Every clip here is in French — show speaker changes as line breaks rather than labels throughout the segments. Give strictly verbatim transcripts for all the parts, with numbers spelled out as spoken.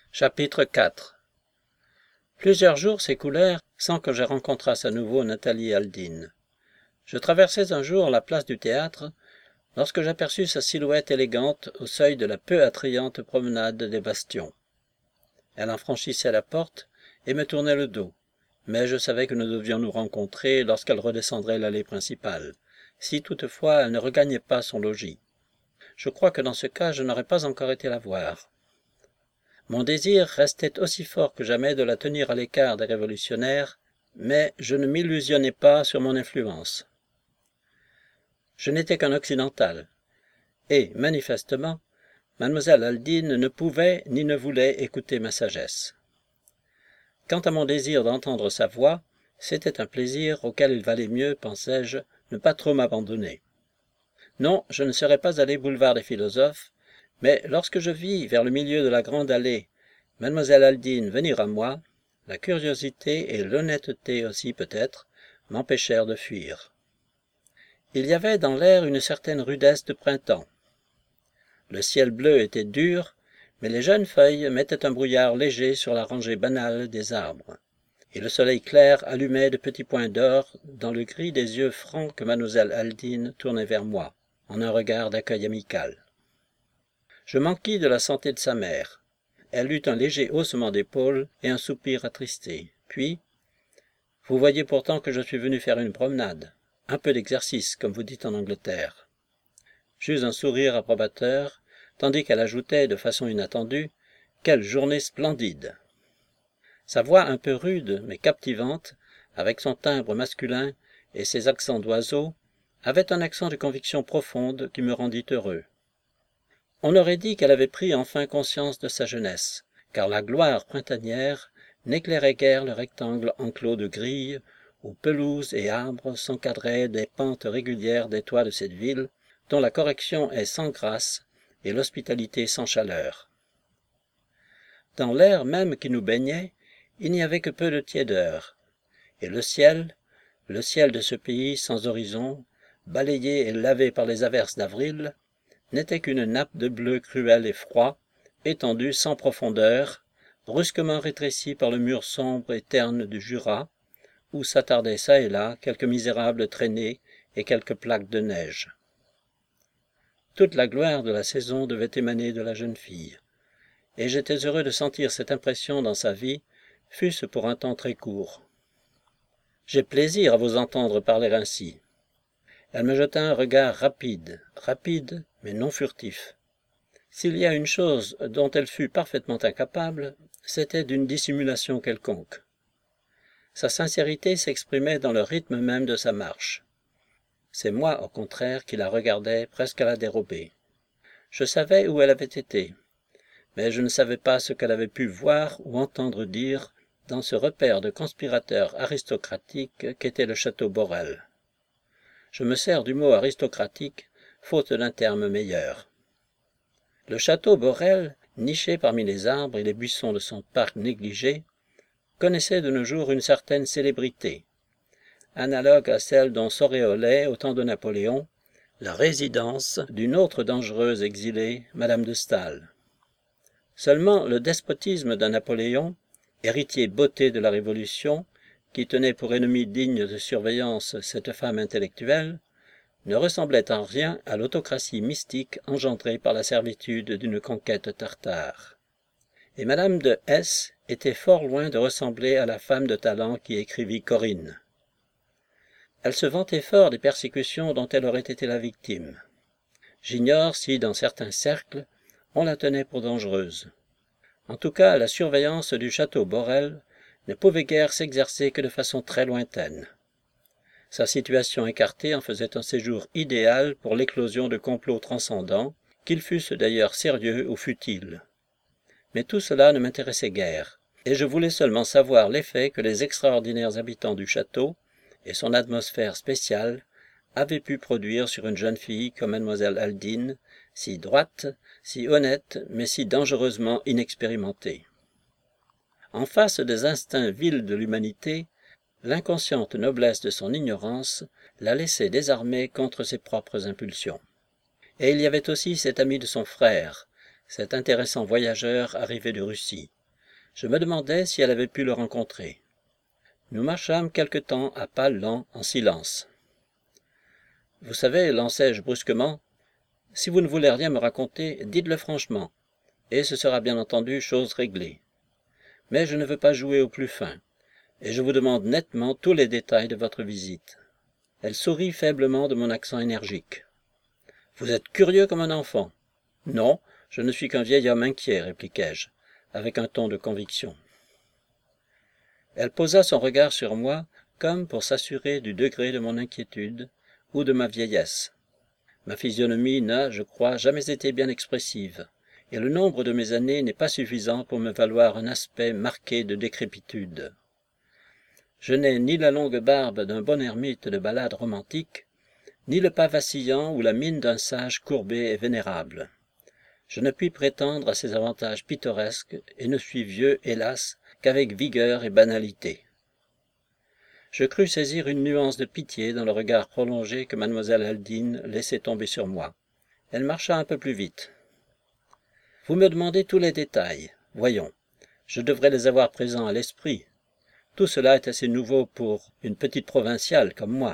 Chapitre quatre. Plusieurs jours s'écoulèrent sans que je rencontrasse à nouveau Nathalie Aldine. Je traversais un jour la place du théâtre, lorsque j'aperçus sa silhouette élégante au seuil de la peu attrayante promenade des Bastions. Elle en franchissait la porte et me tournait le dos, mais je savais que nous devions nous rencontrer lorsqu'elle redescendrait l'allée principale, si toutefois elle ne regagnait pas son logis. Je crois que dans ce cas je n'aurais pas encore été la voir. Mon désir restait aussi fort que jamais de la tenir à l'écart des révolutionnaires, mais je ne m'illusionnais pas sur mon influence. Je n'étais qu'un occidental, et, manifestement, mademoiselle Aldine ne pouvait ni ne voulait écouter ma sagesse. Quant à mon désir d'entendre sa voix, c'était un plaisir auquel il valait mieux, pensais-je, ne pas trop m'abandonner. Non, je ne serais pas allé boulevard des Philosophes, mais lorsque je vis, vers le milieu de la grande allée, mademoiselle Aldine venir à moi, la curiosité et l'honnêteté aussi peut-être m'empêchèrent de fuir. Il y avait dans l'air une certaine rudesse de printemps. Le ciel bleu était dur, mais les jeunes feuilles mettaient un brouillard léger sur la rangée banale des arbres, et le soleil clair allumait de petits points d'or dans le gris des yeux francs que mademoiselle Aldine tournait vers moi, en un regard d'accueil amical. Je m'enquis de la santé de sa mère. Elle eut un léger haussement d'épaules et un soupir attristé. Puis, « Vous voyez pourtant que je suis venu faire une promenade. Un peu d'exercice, comme vous dites en Angleterre. » J'eus un sourire approbateur, tandis qu'elle ajoutait de façon inattendue, « Quelle journée splendide !» Sa voix un peu rude, mais captivante, avec son timbre masculin et ses accents d'oiseau, avait un accent de conviction profonde qui me rendit heureux. On aurait dit qu'elle avait pris enfin conscience de sa jeunesse, car la gloire printanière n'éclairait guère le rectangle enclos de grilles, où pelouses et arbres s'encadraient des pentes régulières des toits de cette ville, dont la correction est sans grâce et l'hospitalité sans chaleur. Dans l'air même qui nous baignait, il n'y avait que peu de tiédeur, et le ciel, le ciel de ce pays sans horizon, balayé et lavé par les averses d'avril, n'était qu'une nappe de bleu cruel et froid, étendue sans profondeur, brusquement rétrécie par le mur sombre et terne du Jura, où s'attardaient çà et là quelques misérables traînées et quelques plaques de neige. Toute la gloire de la saison devait émaner de la jeune fille, et j'étais heureux de sentir cette impression dans sa vie, fût-ce pour un temps très court. « J'ai plaisir à vous entendre parler ainsi. » Elle me jeta un regard rapide, rapide, mais non furtif. S'il y a une chose dont elle fut parfaitement incapable, c'était d'une dissimulation quelconque. Sa sincérité s'exprimait dans le rythme même de sa marche. C'est moi, au contraire, qui la regardais presque à la dérobée. Je savais où elle avait été, mais je ne savais pas ce qu'elle avait pu voir ou entendre dire dans ce repère de conspirateurs aristocratiques qu'était le château Borel. Je me sers du mot aristocratique, faute d'un terme meilleur. Le château Borel, niché parmi les arbres et les buissons de son parc négligé, connaissait de nos jours une certaine célébrité, analogue à celle dont s'auréolait, au temps de Napoléon, la résidence d'une autre dangereuse exilée, Madame de Staël. Seulement le despotisme de Napoléon, héritier botté de la Révolution, qui tenait pour ennemi digne de surveillance cette femme intellectuelle, ne ressemblait en rien à l'autocratie mystique engendrée par la servitude d'une conquête tartare. Et Madame de S était fort loin de ressembler à la femme de talent qui écrivit Corinne. Elle se vantait fort des persécutions dont elle aurait été la victime. J'ignore si, dans certains cercles, on la tenait pour dangereuse. En tout cas, la surveillance du château Borel ne pouvait guère s'exercer que de façon très lointaine. Sa situation écartée en faisait un séjour idéal pour l'éclosion de complots transcendants, qu'ils fussent d'ailleurs sérieux ou futiles. Mais tout cela ne m'intéressait guère, et je voulais seulement savoir l'effet que les extraordinaires habitants du château et son atmosphère spéciale avaient pu produire sur une jeune fille comme mademoiselle Aldine, si droite, si honnête, mais si dangereusement inexpérimentée. En face des instincts vils de l'humanité, l'inconsciente noblesse de son ignorance la laissait désarmée contre ses propres impulsions. Et il y avait aussi cet ami de son frère, cet intéressant voyageur arrivé de Russie, Je me demandais si elle avait pu le rencontrer. Nous marchâmes quelque temps à pas lents, en silence. « Vous savez, lançai-je brusquement, si vous ne voulez rien me raconter, dites-le franchement, et ce sera bien entendu chose réglée. Mais je ne veux pas jouer au plus fin, et je vous demande nettement tous les détails de votre visite. » Elle sourit faiblement de mon accent énergique. « Vous êtes curieux comme un enfant. »« Non, je ne suis qu'un vieil homme inquiet, répliquai-je, avec un ton de conviction. » Elle posa son regard sur moi, comme pour s'assurer du degré de mon inquiétude ou de ma vieillesse. Ma physionomie n'a, je crois, jamais été bien expressive, et le nombre de mes années n'est pas suffisant pour me valoir un aspect marqué de décrépitude. Je n'ai ni la longue barbe d'un bon ermite de ballade romantique, ni le pas vacillant ou la mine d'un sage courbé et vénérable. Je ne puis prétendre à ces avantages pittoresques et ne suis vieux, hélas, qu'avec vigueur et banalité. Je crus saisir une nuance de pitié dans le regard prolongé que mademoiselle Aldine laissait tomber sur moi. Elle marcha un peu plus vite. « Vous me demandez tous les détails. Voyons, je devrais les avoir présents à l'esprit. Tout cela est assez nouveau pour une petite provinciale comme moi. »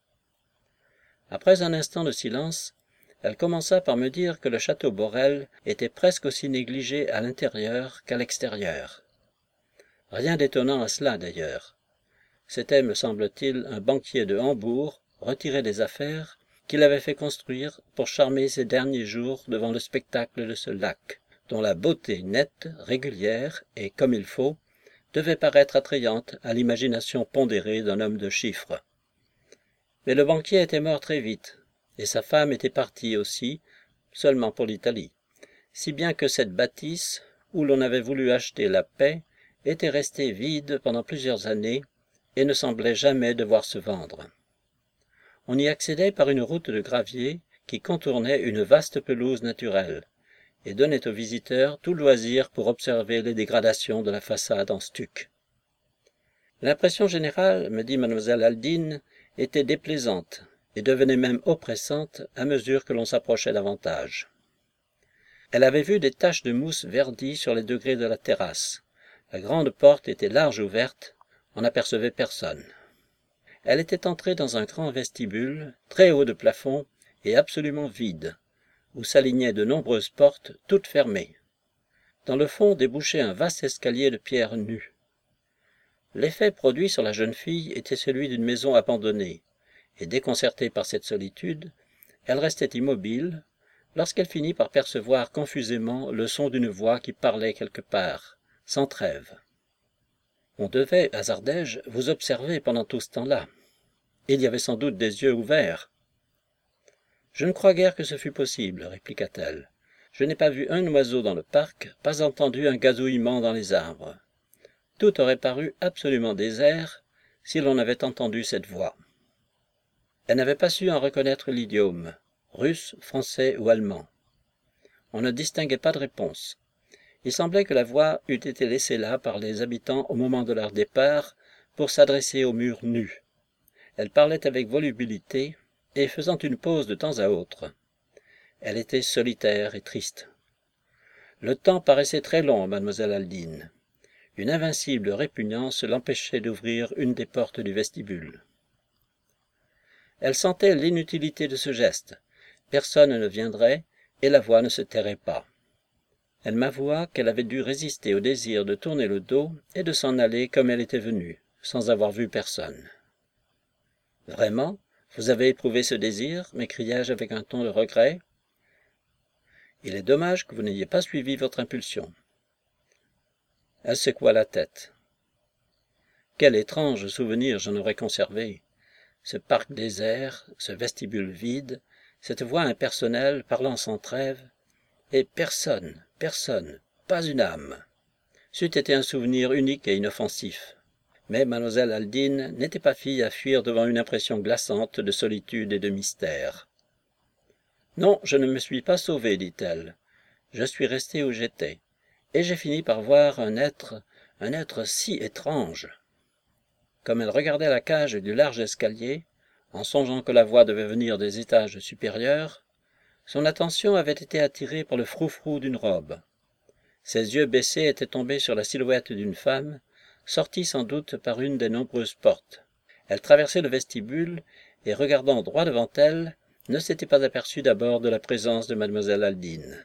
Après un instant de silence, elle commença par me dire que le château Borel était presque aussi négligé à l'intérieur qu'à l'extérieur. Rien d'étonnant à cela, d'ailleurs. C'était, me semble-t-il, un banquier de Hambourg, retiré des affaires, qui l'avait fait construire pour charmer ses derniers jours devant le spectacle de ce lac, dont la beauté nette, régulière et, comme il faut, devait paraître attrayante à l'imagination pondérée d'un homme de chiffres. Mais le banquier était mort très vite, et sa femme était partie aussi, seulement pour l'Italie, si bien que cette bâtisse, où l'on avait voulu acheter la paix, était restée vide pendant plusieurs années et ne semblait jamais devoir se vendre. On y accédait par une route de gravier qui contournait une vaste pelouse naturelle et donnait aux visiteurs tout loisir pour observer les dégradations de la façade en stuc. L'impression générale, me dit mademoiselle Aldine, était déplaisante et devenait même oppressante à mesure que l'on s'approchait davantage. Elle avait vu des taches de mousse verdies sur les degrés de la terrasse. La grande porte était large ouverte, on n'apercevait personne. Elle était entrée dans un grand vestibule, très haut de plafond et absolument vide, où s'alignaient de nombreuses portes, toutes fermées. Dans le fond débouchait un vaste escalier de pierre nue. L'effet produit sur la jeune fille était celui d'une maison abandonnée, et déconcertée par cette solitude, elle restait immobile, lorsqu'elle finit par percevoir confusément le son d'une voix qui parlait quelque part, sans trêve. « On devait, hasardai-je, vous observer pendant tout ce temps-là. Il y avait sans doute des yeux ouverts. »« Je ne crois guère que ce fût possible, répliqua-t-elle. Je n'ai pas vu un oiseau dans le parc, pas entendu un gazouillement dans les arbres. Tout aurait paru absolument désert si l'on avait entendu cette voix. » Elle n'avait pas su en reconnaître l'idiome, russe, français ou allemand. On ne distinguait pas de réponse. Il semblait que la voix eût été laissée là par les habitants au moment de leur départ pour s'adresser aux murs nus. Elle parlait avec volubilité et faisant une pause de temps à autre. Elle était solitaire et triste. Le temps paraissait très long à mademoiselle Aldine. Une invincible répugnance l'empêchait d'ouvrir une des portes du vestibule. Elle sentait l'inutilité de ce geste. Personne ne viendrait et la voix ne se tairait pas. Elle m'avoua qu'elle avait dû résister au désir de tourner le dos et de s'en aller comme elle était venue, sans avoir vu personne. « Vraiment, vous avez éprouvé ce désir ?» m'écriai-je avec un ton de regret. « Il est dommage que vous n'ayez pas suivi votre impulsion. » Elle secoua la tête. Quel étrange souvenir j'en aurais conservé! Ce parc désert, ce vestibule vide, cette voix impersonnelle parlant sans trêve, et personne, personne, pas une âme. C'eût été un souvenir unique et inoffensif. Mais mademoiselle Aldine n'était pas fille à fuir devant une impression glaçante de solitude et de mystère. « Non, je ne me suis pas sauvée, dit-elle. Je suis restée où j'étais, et j'ai fini par voir un être, un être si étrange. » Comme elle regardait la cage du large escalier, en songeant que la voix devait venir des étages supérieurs, son attention avait été attirée par le froufrou d'une robe. Ses yeux baissés étaient tombés sur la silhouette d'une femme, sortie sans doute par une des nombreuses portes. Elle traversait le vestibule, et regardant droit devant elle, ne s'était pas aperçue d'abord de la présence de mademoiselle Aldine.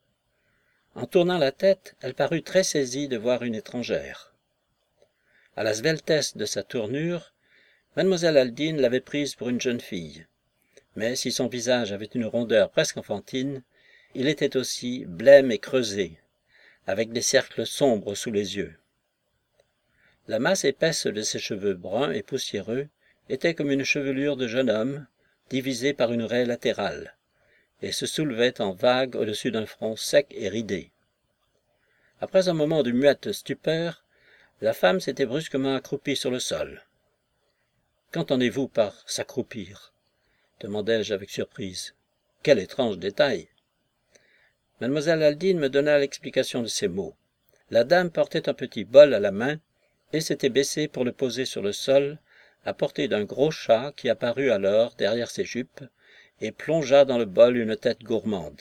En tournant la tête, elle parut très saisie de voir une étrangère. À la sveltesse de sa tournure, mademoiselle Aldine l'avait prise pour une jeune fille, mais si son visage avait une rondeur presque enfantine, il était aussi blême et creusé, avec des cercles sombres sous les yeux. La masse épaisse de ses cheveux bruns et poussiéreux était comme une chevelure de jeune homme, divisée par une raie latérale, et se soulevait en vague au-dessus d'un front sec et ridé. Après un moment de muette stupeur, la femme s'était brusquement accroupie sur le sol. « Qu'entendez-vous par « s'accroupir » demandai-je avec surprise. « Quel étrange détail !» Mademoiselle Aldine me donna l'explication de ces mots. La dame portait un petit bol à la main et s'était baissée pour le poser sur le sol, à portée d'un gros chat qui apparut alors derrière ses jupes et plongea dans le bol une tête gourmande.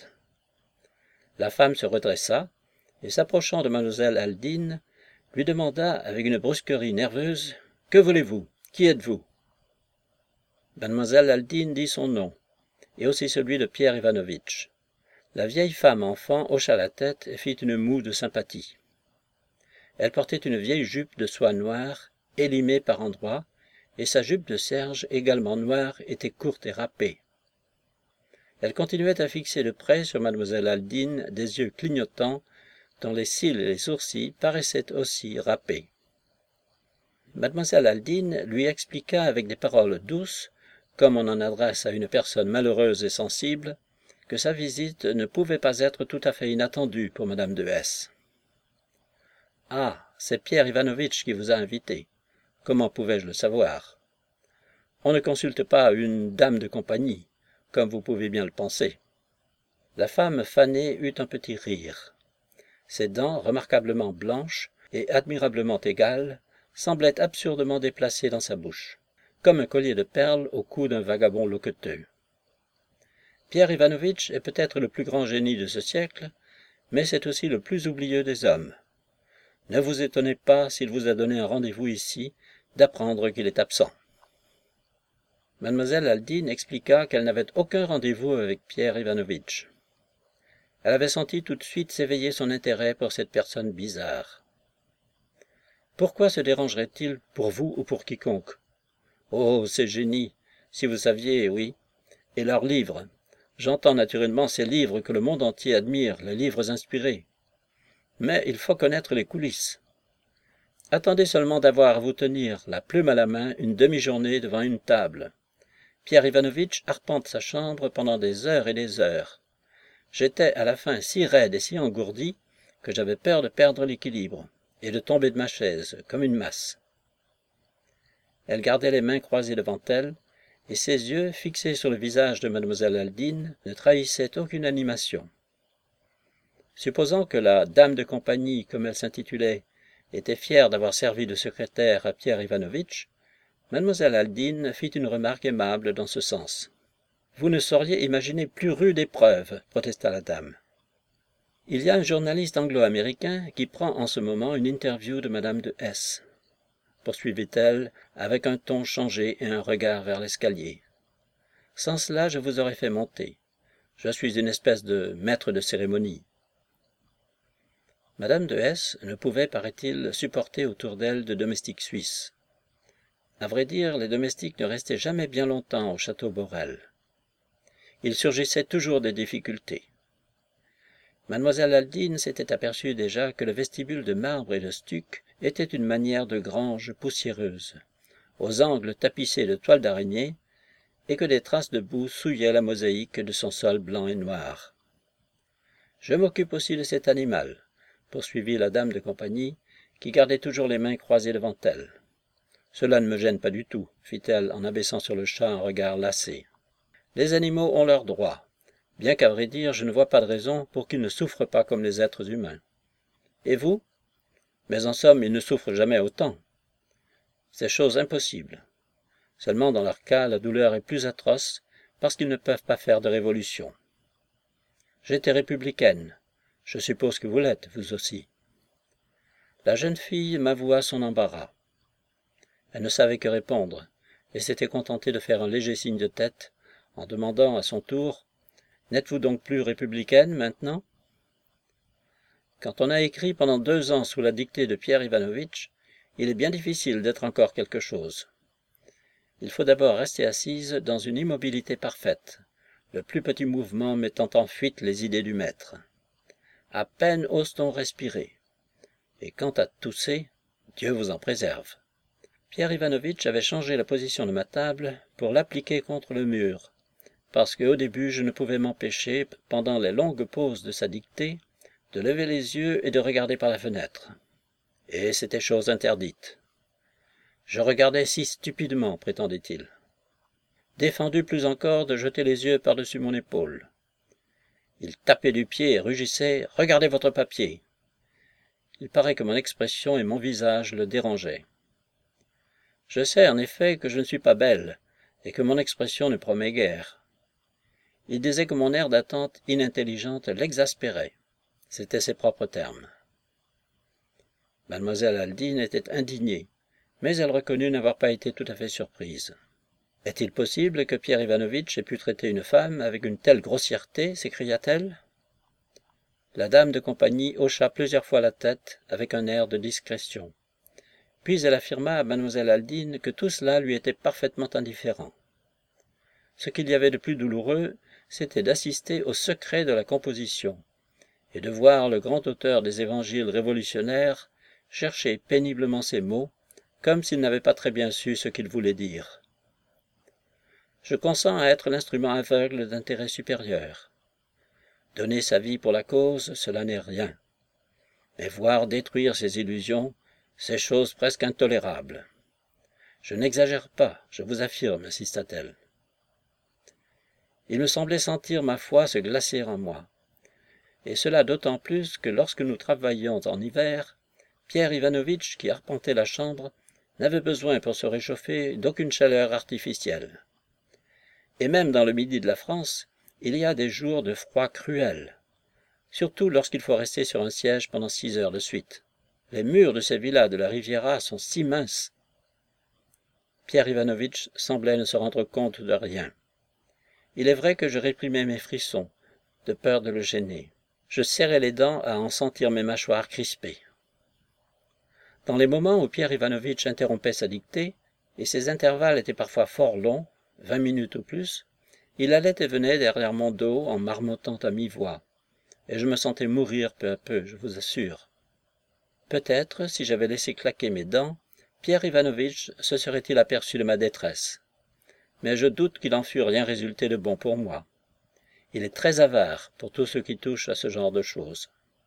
La femme se redressa et, s'approchant de mademoiselle Aldine, lui demanda avec une brusquerie nerveuse « Que voulez-vous? Qui êtes-vous » Mademoiselle Aldine dit son nom, et aussi celui de Pierre Ivanovitch. La vieille femme enfant hocha la tête et fit une moue de sympathie. Elle portait une vieille jupe de soie noire, élimée par endroits, et sa jupe de serge, également noire, était courte et râpée. Elle continuait à fixer de près sur mademoiselle Aldine des yeux clignotants, dont les cils et les sourcils paraissaient aussi râpés. Mademoiselle Aldine lui expliqua avec des paroles douces, comme on en adresse à une personne malheureuse et sensible, que sa visite ne pouvait pas être tout à fait inattendue pour madame de S. « Ah, c'est Pierre Ivanovitch qui vous a invité. Comment pouvais-je le savoir? On ne consulte pas une dame de compagnie, comme vous pouvez bien le penser. » La femme fanée eut un petit rire. Ses dents, remarquablement blanches et admirablement égales, semblaient absurdement déplacées dans sa bouche, comme un collier de perles au cou d'un vagabond loqueteux. Pierre Ivanovitch est peut-être le plus grand génie de ce siècle, mais c'est aussi le plus oublieux des hommes. Ne vous étonnez pas, s'il vous a donné un rendez-vous ici, d'apprendre qu'il est absent. Mademoiselle Aldine expliqua qu'elle n'avait aucun rendez-vous avec Pierre Ivanovitch. Elle avait senti tout de suite s'éveiller son intérêt pour cette personne bizarre. Pourquoi se dérangerait-il pour vous ou pour quiconque? Oh, ces génies, si vous saviez, oui, et leurs livres. J'entends naturellement ces livres que le monde entier admire, les livres inspirés. Mais il faut connaître les coulisses. Attendez seulement d'avoir à vous tenir, la plume à la main, une demi-journée devant une table. Pierre Ivanovitch arpente sa chambre pendant des heures et des heures. J'étais à la fin si raide et si engourdi que j'avais peur de perdre l'équilibre et de tomber de ma chaise, comme une masse. Elle gardait les mains croisées devant elle, et ses yeux, fixés sur le visage de mademoiselle Aldine, ne trahissaient aucune animation. Supposons que la dame de compagnie, comme elle s'intitulait, était fière d'avoir servi de secrétaire à Pierre Ivanovitch, mademoiselle Aldine fit une remarque aimable dans ce sens. « Vous ne sauriez imaginer plus rude épreuve, » protesta la dame. « Il y a un journaliste anglo-américain qui prend en ce moment une interview de madame de S. » poursuivit-elle, avec un ton changé et un regard vers l'escalier. « Sans cela, je vous aurais fait monter. Je suis une espèce de maître de cérémonie. » Madame de S. ne pouvait, paraît-il, supporter autour d'elle de domestiques suisses. À vrai dire, les domestiques ne restaient jamais bien longtemps au château Borel. Il surgissait toujours des difficultés. Mademoiselle Aldine s'était aperçue déjà que le vestibule de marbre et de stuc était une manière de grange poussiéreuse, aux angles tapissés de toiles d'araignée, et que des traces de boue souillaient la mosaïque de son sol blanc et noir. « Je m'occupe aussi de cet animal, » poursuivit la dame de compagnie, qui gardait toujours les mains croisées devant elle. « Cela ne me gêne pas du tout, » fit-elle en abaissant sur le chat un regard lassé. « Les animaux ont leurs droits, bien qu'à vrai dire je ne vois pas de raison pour qu'ils ne souffrent pas comme les êtres humains. Et vous? Mais en somme, ils ne souffrent jamais autant. C'est chose impossible. Seulement dans leur cas, la douleur est plus atroce parce qu'ils ne peuvent pas faire de révolution. J'étais républicaine, Je suppose que vous l'êtes, vous aussi. » La jeune fille m'avoua son embarras. Elle ne savait que répondre, et s'était contentée de faire un léger signe de tête, en demandant à son tour « N'êtes-vous donc plus républicaine maintenant ?» Quand on a écrit pendant deux ans sous la dictée de Pierre Ivanovitch, il est bien difficile d'être encore quelque chose. Il faut d'abord rester assise dans une immobilité parfaite, le plus petit mouvement mettant en fuite les idées du maître. À peine ose-t-on respirer. Et quant à tousser, Dieu vous en préserve. Pierre Ivanovitch avait changé la position de ma table pour l'appliquer contre le mur, parce qu'au début je ne pouvais m'empêcher, pendant les longues pauses de sa dictée, de lever les yeux et de regarder par la fenêtre. Et c'était chose interdite. Je regardais si stupidement, prétendait-il. Défendu plus encore de jeter les yeux par-dessus mon épaule. Il tapait du pied et rugissait « Regardez votre papier !» Il paraît que mon expression et mon visage le dérangeaient. Je sais en effet que je ne suis pas belle et que mon expression ne promet guère. Il disait que mon air d'attente inintelligente l'exaspérait. C'étaient ses propres termes. Mademoiselle Aldine était indignée, mais elle reconnut n'avoir pas été tout à fait surprise. « Est-il possible que Pierre Ivanovitch ait pu traiter une femme avec une telle grossièreté » s'écria-t-elle. La dame de compagnie hocha plusieurs fois la tête avec un air de discrétion. Puis elle affirma à mademoiselle Aldine que tout cela lui était parfaitement indifférent. Ce qu'il y avait de plus douloureux, c'était d'assister au secret de la composition, et de voir le grand auteur des évangiles révolutionnaires chercher péniblement ses mots, comme s'il n'avait pas très bien su ce qu'il voulait dire. Je consens à être l'instrument aveugle d'intérêts supérieurs. Donner sa vie pour la cause, cela n'est rien. Mais voir détruire ses illusions, c'est chose presque intolérable. Je n'exagère pas, je vous affirme, insista-t-elle. Il me semblait sentir ma foi se glacer en moi. Et cela d'autant plus que lorsque nous travaillions en hiver, Pierre Ivanovitch, qui arpentait la chambre, n'avait besoin pour se réchauffer d'aucune chaleur artificielle. Et même dans le midi de la France, il y a des jours de froid cruel, surtout lorsqu'il faut rester sur un siège pendant six heures de suite. Les murs de ces villas de la Riviera sont si minces. Pierre Ivanovitch semblait ne se rendre compte de rien. Il est vrai que je réprimais mes frissons, de peur de le gêner. Je serrais les dents à en sentir mes mâchoires crispées. Dans les moments où Pierre Ivanovitch interrompait sa dictée, et ces intervalles étaient parfois fort longs, vingt minutes ou plus, il allait et venait derrière mon dos en marmottant à mi-voix, et je me sentais mourir peu à peu, je vous assure. Peut-être, si j'avais laissé claquer mes dents, Pierre Ivanovitch se serait-il aperçu de ma détresse. Mais je doute qu'il en fût rien résulté de bon pour moi. Il est très avare pour tout ce qui touche à ce genre de choses.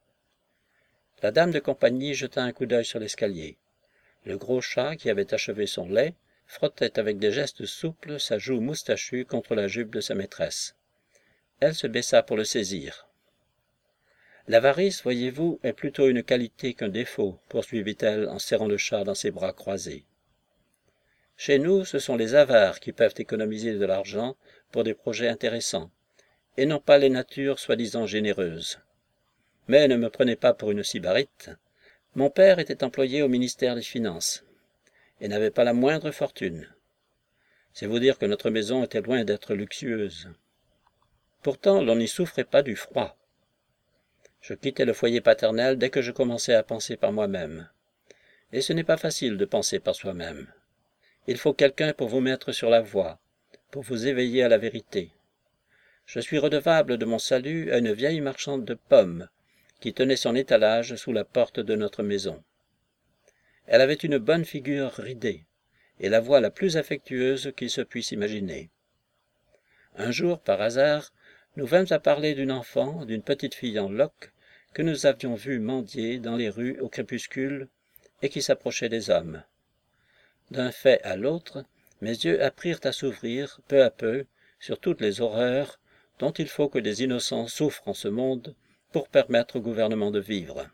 La dame de compagnie jeta un coup d'œil sur l'escalier. Le gros chat, qui avait achevé son lait, frottait avec des gestes souples sa joue moustachue contre la jupe de sa maîtresse. Elle se baissa pour le saisir. « L'avarice, voyez-vous, est plutôt une qualité qu'un défaut, poursuivit-elle en serrant le chat dans ses bras croisés. Chez nous, ce sont les avares qui peuvent économiser de l'argent pour des projets intéressants, et non pas les natures soi-disant généreuses. Mais ne me prenez pas pour une sybarite. Mon père était employé au ministère des Finances, et n'avait pas la moindre fortune. C'est vous dire que notre maison était loin d'être luxueuse. Pourtant, l'on n'y souffrait pas du froid. Je quittais le foyer paternel dès que je commençais à penser par moi-même. Et ce n'est pas facile de penser par soi-même. Il faut quelqu'un pour vous mettre sur la voie, pour vous éveiller à la vérité. Je suis redevable de mon salut à une vieille marchande de pommes, qui tenait son étalage sous la porte de notre maison. Elle avait une bonne figure ridée, et la voix la plus affectueuse qu'il se puisse imaginer. Un jour, par hasard, nous vînmes à parler d'une enfant, d'une petite fille en loques, que nous avions vue mendier dans les rues au crépuscule, et qui s'approchait des hommes. D'un fait à l'autre, mes yeux apprirent à s'ouvrir, peu à peu, sur toutes les horreurs dont il faut que des innocents souffrent en ce monde pour permettre au gouvernement de vivre.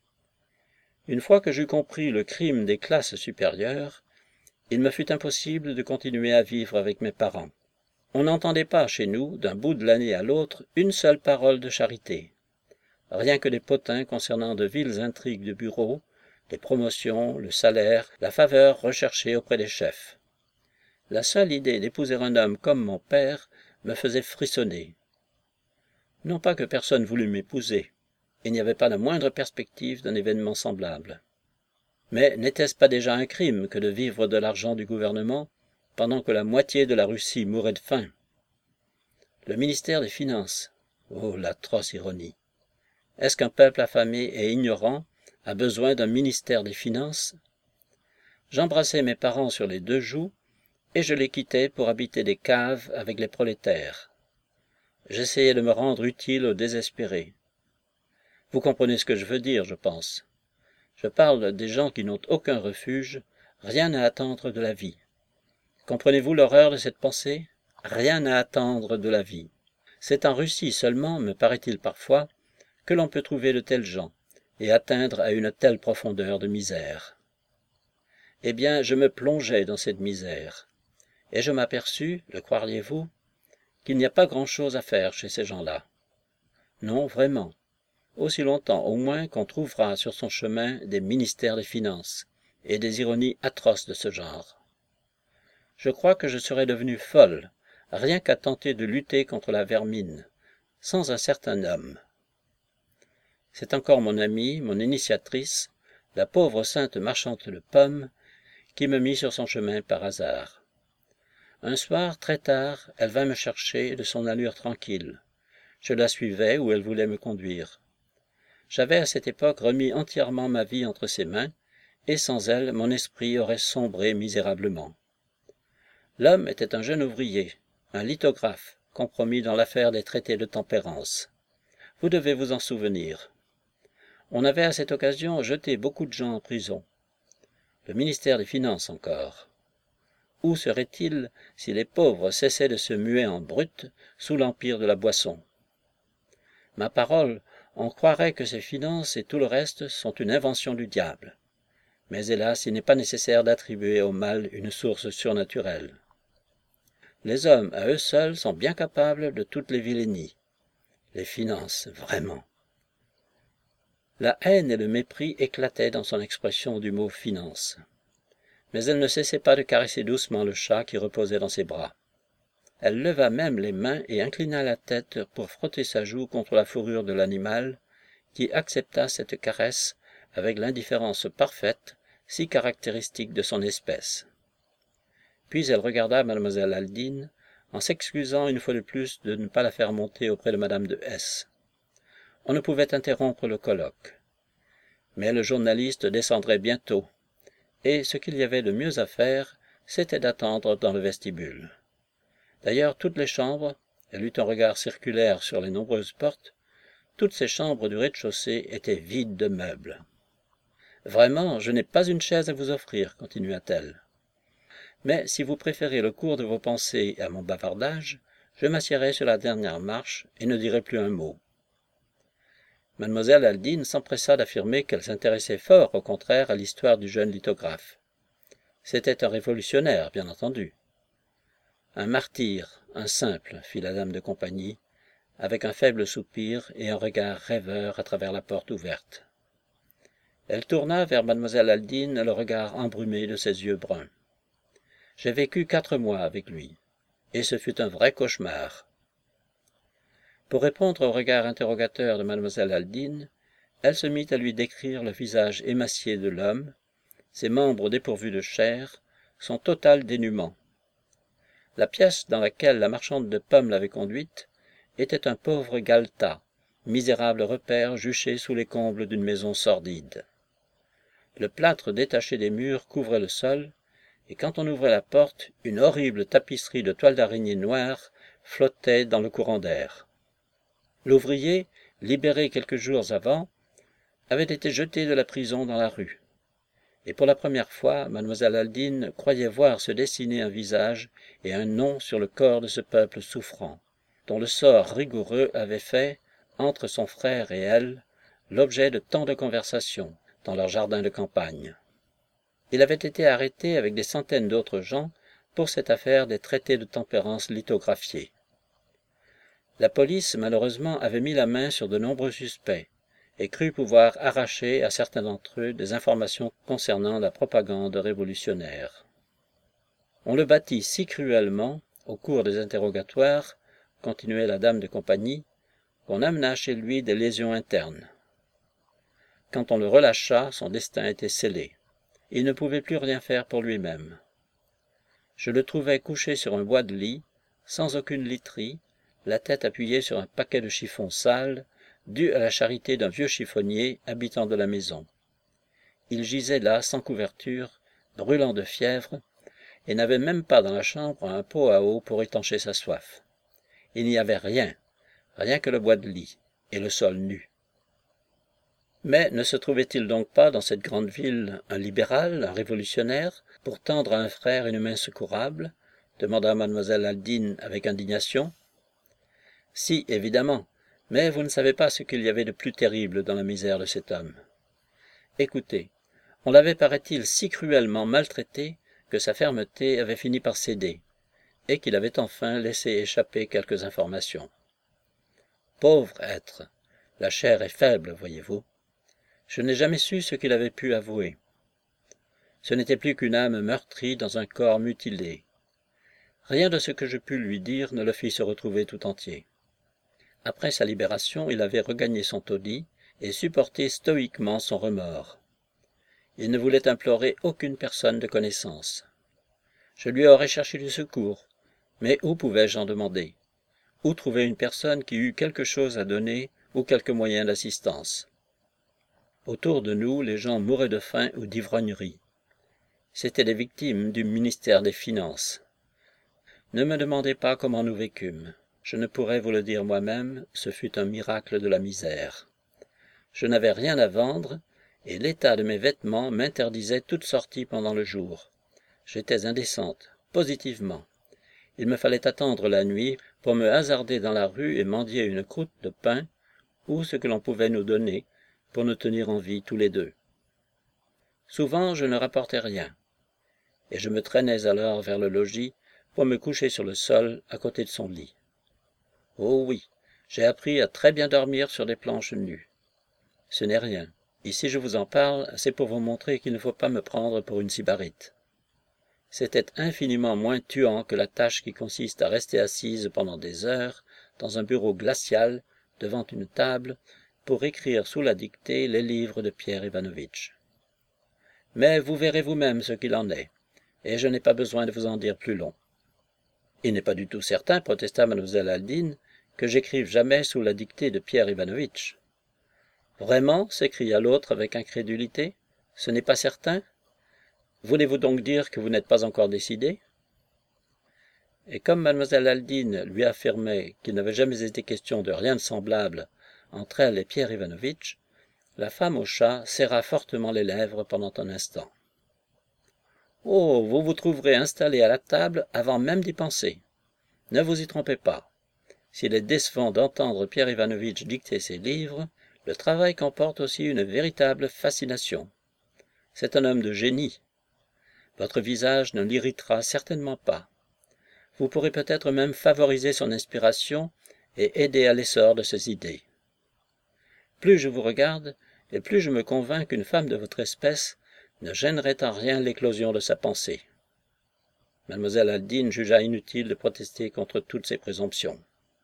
Une fois que j'eus compris le crime des classes supérieures, il me fut impossible de continuer à vivre avec mes parents. On n'entendait pas chez nous, d'un bout de l'année à l'autre, une seule parole de charité. rien que des potins concernant de viles intrigues de bureau, les promotions, le salaire, la faveur recherchée auprès des chefs. La seule idée d'épouser un homme comme mon père me faisait frissonner. Non pas que personne voulût m'épouser, il n'y avait pas la moindre perspective d'un événement semblable. Mais n'était-ce pas déjà un crime que de vivre de l'argent du gouvernement, pendant que la moitié de la Russie mourait de faim? Le ministère des Finances, oh l'atroce ironie! Est-ce qu'un peuple affamé et ignorant a besoin d'un ministère des Finances? J'embrassai mes parents sur les deux joues, et je les quittai pour habiter des caves avec les prolétaires. J'essayais de me rendre utile aux désespérés. Vous comprenez ce que je veux dire, je pense. Je parle des gens qui n'ont aucun refuge, rien à attendre de la vie. Comprenez-vous l'horreur de cette pensée? Rien à attendre de la vie. C'est en Russie seulement, me paraît-il parfois, que l'on peut trouver de tels gens, et atteindre à une telle profondeur de misère. Eh bien, je me plongeai dans cette misère, et je m'aperçus, le croiriez-vous, qu'il n'y a pas grand-chose à faire chez ces gens-là. Non, vraiment. Aussi longtemps au moins qu'on trouvera sur son chemin des ministères des Finances, et des ironies atroces de ce genre. Je crois que je serais devenue folle, rien qu'à tenter de lutter contre la vermine, sans un certain homme. C'est encore mon amie, mon initiatrice, la pauvre sainte marchande de pommes, qui me mit sur son chemin par hasard. Un soir, très tard, elle vint me chercher de son allure tranquille. Je la suivais où elle voulait me conduire. J'avais à cette époque remis entièrement ma vie entre ses mains, et sans elle, mon esprit aurait sombré misérablement. L'homme était un jeune ouvrier, un lithographe, compromis dans l'affaire des traités de tempérance. Vous devez vous en souvenir. On avait à cette occasion jeté beaucoup de gens en prison. Le ministère des Finances encore. Où serait-il si les pauvres cessaient de se muer en brutes sous l'empire de la boisson? Ma parole, on croirait que ces finances et tout le reste sont une invention du diable. Mais hélas, il n'est pas nécessaire d'attribuer au mal une source surnaturelle. Les hommes, à eux seuls, sont bien capables de toutes les vilainies. Les finances, vraiment. La haine et le mépris éclataient dans son expression du mot « finance ». Mais elle ne cessait pas de caresser doucement le chat qui reposait dans ses bras. Elle leva même les mains et inclina la tête pour frotter sa joue contre la fourrure de l'animal, qui accepta cette caresse avec l'indifférence parfaite, si caractéristique de son espèce. Puis elle regarda mademoiselle Aldine, en s'excusant une fois de plus de ne pas la faire monter auprès de madame de S. On ne pouvait interrompre le colloque. Mais le journaliste descendrait bientôt, et ce qu'il y avait de mieux à faire, c'était d'attendre dans le vestibule. D'ailleurs, toutes les chambres, elle eut un regard circulaire sur les nombreuses portes, toutes ces chambres du rez-de-chaussée étaient vides de meubles. « Vraiment, je n'ai pas une chaise à vous offrir, continua-t-elle. Mais si vous préférez le cours de vos pensées à mon bavardage, je m'assiérai sur la dernière marche et ne dirai plus un mot. » Mademoiselle Aldine s'empressa d'affirmer qu'elle s'intéressait fort, au contraire, à l'histoire du jeune lithographe. C'était un révolutionnaire, bien entendu. Un martyr, un simple, fit la dame de compagnie, avec un faible soupir et un regard rêveur à travers la porte ouverte. Elle tourna vers mademoiselle Aldine le regard embrumé de ses yeux bruns. J'ai vécu quatre mois avec lui, et ce fut un vrai cauchemar. Pour répondre au regard interrogateur de mademoiselle Aldine, elle se mit à lui décrire le visage émacié de l'homme, ses membres dépourvus de chair, son total dénuement. La pièce dans laquelle la marchande de pommes l'avait conduite était un pauvre galetas, misérable repaire juché sous les combles d'une maison sordide. Le plâtre détaché des murs couvrait le sol, et quand on ouvrait la porte, une horrible tapisserie de toiles d'araignée noires flottait dans le courant d'air. L'ouvrier, libéré quelques jours avant, avait été jeté de la prison dans la rue. Et pour la première fois, mademoiselle Aldine croyait voir se dessiner un visage et un nom sur le corps de ce peuple souffrant, dont le sort rigoureux avait fait, entre son frère et elle, l'objet de tant de conversations dans leur jardin de campagne. Il avait été arrêté avec des centaines d'autres gens pour cette affaire des traités de tempérance lithographiés. La police, malheureusement, avait mis la main sur de nombreux suspects, et crut pouvoir arracher à certains d'entre eux des informations concernant la propagande révolutionnaire. On le battit si cruellement, au cours des interrogatoires, continuait la dame de compagnie, qu'on amena chez lui des lésions internes. Quand on le relâcha, son destin était scellé. Il ne pouvait plus rien faire pour lui-même. Je le trouvai couché sur un bois de lit, sans aucune literie, la tête appuyée sur un paquet de chiffons sales, dû à la charité d'un vieux chiffonnier habitant de la maison. Il gisait là, sans couverture, brûlant de fièvre, et n'avait même pas dans la chambre un pot à eau pour étancher sa soif. Il n'y avait rien, rien que le bois de lit, et le sol nu. Mais ne se trouvait-il donc pas dans cette grande ville un libéral, un révolutionnaire, pour tendre à un frère une main secourable, demanda mademoiselle Aldine avec indignation. Si, évidemment, mais vous ne savez pas ce qu'il y avait de plus terrible dans la misère de cet homme. Écoutez, on l'avait, paraît-il, si cruellement maltraité que sa fermeté avait fini par céder, et qu'il avait enfin laissé échapper quelques informations. Pauvre être, la chair est faible, voyez-vous. Je n'ai jamais su ce qu'il avait pu avouer. Ce n'était plus qu'une âme meurtrie dans un corps mutilé. Rien de ce que je pus lui dire ne le fit se retrouver tout entier. Après sa libération, il avait regagné son taudis et supporté stoïquement son remords. Il ne voulait implorer aucune personne de connaissance. Je lui aurais cherché du secours, mais où pouvais-je en demander? Où trouver une personne qui eût quelque chose à donner ou quelque moyen d'assistance? Autour de nous, les gens mouraient de faim ou d'ivrognerie. C'étaient des victimes du ministère des Finances. Ne me demandez pas comment nous vécûmes. Je ne pourrais vous le dire moi-même, ce fut un miracle de la misère. Je n'avais rien à vendre, et l'état de mes vêtements m'interdisait toute sortie pendant le jour. J'étais indécente, positivement. Il me fallait attendre la nuit pour me hasarder dans la rue et mendier une croûte de pain, ou ce que l'on pouvait nous donner, pour nous tenir en vie tous les deux. Souvent je ne rapportais rien, et je me traînais alors vers le logis pour me coucher sur le sol à côté de son lit. Oh oui, j'ai appris à très bien dormir sur des planches nues. Ce n'est rien. Et si je vous en parle, c'est pour vous montrer qu'il ne faut pas me prendre pour une sybarite. C'était infiniment moins tuant que la tâche qui consiste à rester assise pendant des heures dans un bureau glacial devant une table pour écrire sous la dictée les livres de Pierre Ivanovitch. Mais vous verrez vous-même ce qu'il en est, et je n'ai pas besoin de vous en dire plus long. Il n'est pas du tout certain, protesta mademoiselle Aldine, que j'écrive jamais sous la dictée de Pierre Ivanovitch. Vraiment, s'écria l'autre avec incrédulité, ce n'est pas certain? Voulez-vous donc dire que vous n'êtes pas encore décidé? Et comme mademoiselle Aldine lui affirmait qu'il n'avait jamais été question de rien de semblable entre elle et Pierre Ivanovitch, la femme au chat serra fortement les lèvres pendant un instant. « Oh, vous vous trouverez installé à la table avant même d'y penser. Ne vous y trompez pas. S'il est décevant d'entendre Pierre Ivanovitch dicter ses livres, le travail comporte aussi une véritable fascination. C'est un homme de génie. Votre visage ne l'irritera certainement pas. Vous pourrez peut-être même favoriser son inspiration et aider à l'essor de ses idées. Plus je vous regarde, et plus je me convainc qu'une femme de votre espèce ne gênerait en rien l'éclosion de sa pensée. Mademoiselle Aldine jugea inutile de protester contre toutes ces présomptions.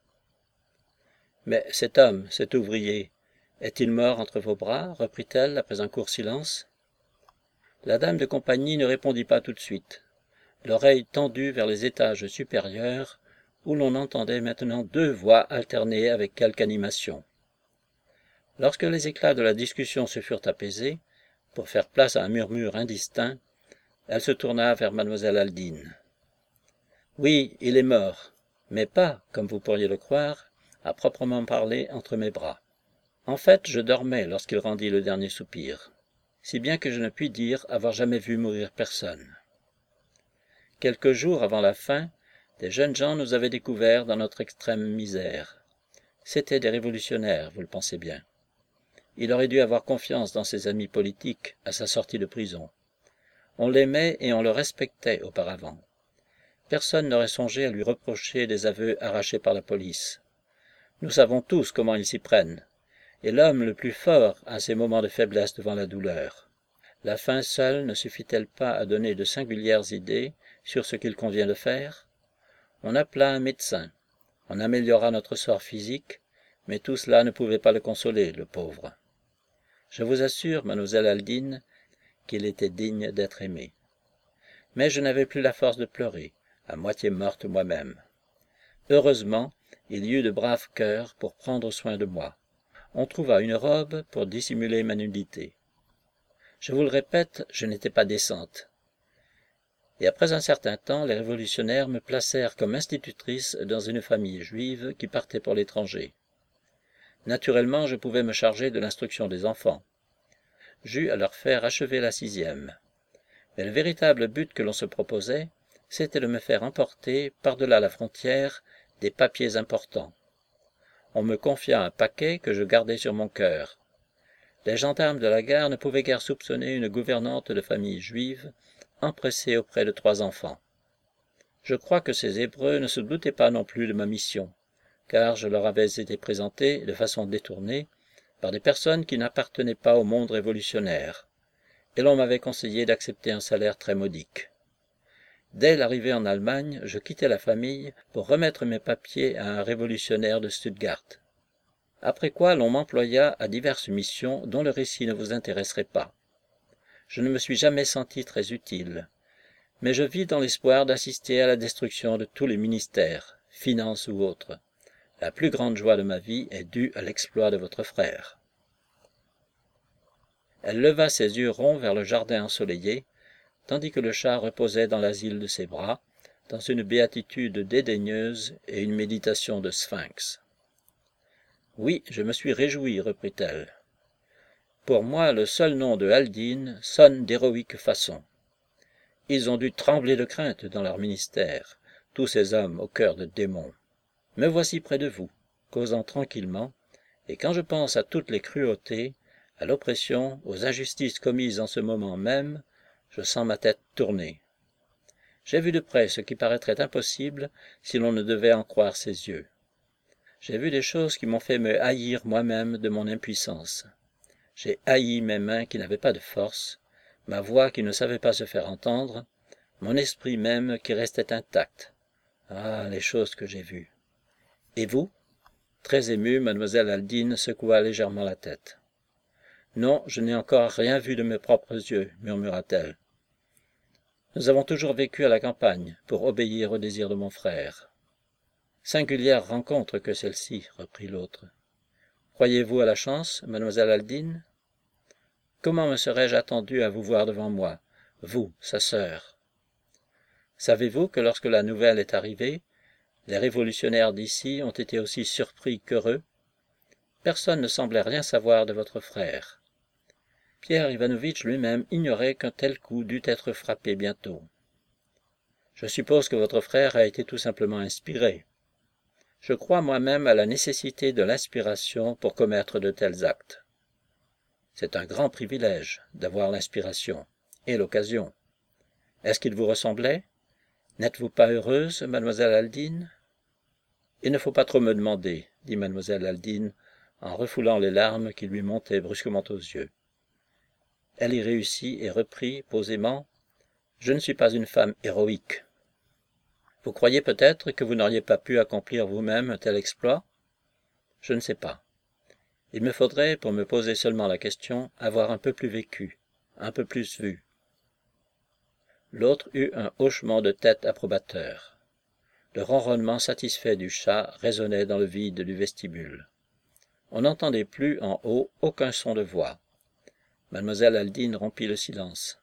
Mais cet homme, cet ouvrier, est-il mort entre vos bras? Reprit-elle après un court silence. La dame de compagnie ne répondit pas tout de suite, l'oreille tendue vers les étages supérieurs, où l'on entendait maintenant deux voix alterner avec quelque animation. Lorsque les éclats de la discussion se furent apaisés, pour faire place à un murmure indistinct, elle se tourna vers mademoiselle Aldine. « Oui, il est mort, mais pas, comme vous pourriez le croire, à proprement parler entre mes bras. En fait, je dormais lorsqu'il rendit le dernier soupir, si bien que je ne puis dire avoir jamais vu mourir personne. Quelques jours avant la fin, des jeunes gens nous avaient découverts dans notre extrême misère. C'étaient des révolutionnaires, vous le pensez bien. Il aurait dû avoir confiance dans ses amis politiques à sa sortie de prison. On l'aimait et on le respectait auparavant. Personne n'aurait songé à lui reprocher des aveux arrachés par la police. Nous savons tous comment ils s'y prennent, et l'homme le plus fort a ses moments de faiblesse devant la douleur. La faim seule ne suffit-elle pas à donner de singulières idées sur ce qu'il convient de faire? On appela un médecin, on améliora notre sort physique, mais tout cela ne pouvait pas le consoler, le pauvre. Je vous assure, mademoiselle Aldine, qu'il était digne d'être aimé. Mais je n'avais plus la force de pleurer, à moitié morte moi-même. Heureusement, il y eut de braves cœurs pour prendre soin de moi. On trouva une robe pour dissimuler ma nudité. Je vous le répète, je n'étais pas décente. Et après un certain temps, les révolutionnaires me placèrent comme institutrice dans une famille juive qui partait pour l'étranger. Naturellement, je pouvais me charger de l'instruction des enfants. J'eus à leur faire achever la sixième. Mais le véritable but que l'on se proposait, c'était de me faire emporter, par-delà la frontière, des papiers importants. On me confia un paquet que je gardai sur mon cœur. Les gendarmes de la gare ne pouvaient guère soupçonner une gouvernante de famille juive, empressée auprès de trois enfants. Je crois que ces Hébreux ne se doutaient pas non plus de ma mission, car je leur avais été présenté, de façon détournée, par des personnes qui n'appartenaient pas au monde révolutionnaire, et l'on m'avait conseillé d'accepter un salaire très modique. Dès l'arrivée en Allemagne, je quittai la famille pour remettre mes papiers à un révolutionnaire de Stuttgart. Après quoi l'on m'employa à diverses missions dont le récit ne vous intéresserait pas. Je ne me suis jamais senti très utile, mais je vis dans l'espoir d'assister à la destruction de tous les ministères, finances ou autres. La plus grande joie de ma vie est due à l'exploit de votre frère. Elle leva ses yeux ronds vers le jardin ensoleillé, tandis que le chat reposait dans l'asile de ses bras, dans une béatitude dédaigneuse et une méditation de sphinx. « Oui, je me suis réjouie, reprit-elle. Pour moi, le seul nom de Aldine sonne d'héroïque façon. Ils ont dû trembler de crainte dans leur ministère, tous ces hommes au cœur de démons. Me voici près de vous, causant tranquillement, et quand je pense à toutes les cruautés, à l'oppression, aux injustices commises en ce moment même, je sens ma tête tourner. J'ai vu de près ce qui paraîtrait impossible si l'on ne devait en croire ses yeux. J'ai vu des choses qui m'ont fait me haïr moi-même de mon impuissance. J'ai haï mes mains qui n'avaient pas de force, ma voix qui ne savait pas se faire entendre, mon esprit même qui restait intact. Ah, les choses que j'ai vues. Et vous? Très émue, mademoiselle Aldine secoua légèrement la tête. Non, je n'ai encore rien vu de mes propres yeux, murmura-t-elle. Nous avons toujours vécu à la campagne, pour obéir au désir de mon frère. Singulière rencontre que celle-ci, reprit l'autre. Croyez-vous à la chance, mademoiselle Aldine? Comment me serais-je attendu à vous voir devant moi, vous, sa sœur? Savez-vous que lorsque la nouvelle est arrivée, les révolutionnaires d'ici ont été aussi surpris qu'heureux? Personne ne semblait rien savoir de votre frère. Pierre Ivanovitch lui-même ignorait qu'un tel coup dût être frappé bientôt. Je suppose que votre frère a été tout simplement inspiré. Je crois moi-même à la nécessité de l'inspiration pour commettre de tels actes. C'est un grand privilège d'avoir l'inspiration et l'occasion. Est-ce qu'il vous ressemblait? N'êtes-vous pas heureuse, mademoiselle Aldine? Il ne faut pas trop me demander, dit mademoiselle Aldine, en refoulant les larmes qui lui montaient brusquement aux yeux. Elle y réussit et reprit posément. « Je ne suis pas une femme héroïque. Vous croyez peut-être que vous n'auriez pas pu accomplir vous-même un tel exploit? Je ne sais pas. Il me faudrait, pour me poser seulement la question, avoir un peu plus vécu, un peu plus vu. » L'autre eut un hochement de tête approbateur. Le ronronnement satisfait du chat résonnait dans le vide du vestibule. On n'entendait plus en haut aucun son de voix. Mademoiselle Aldine rompit le silence.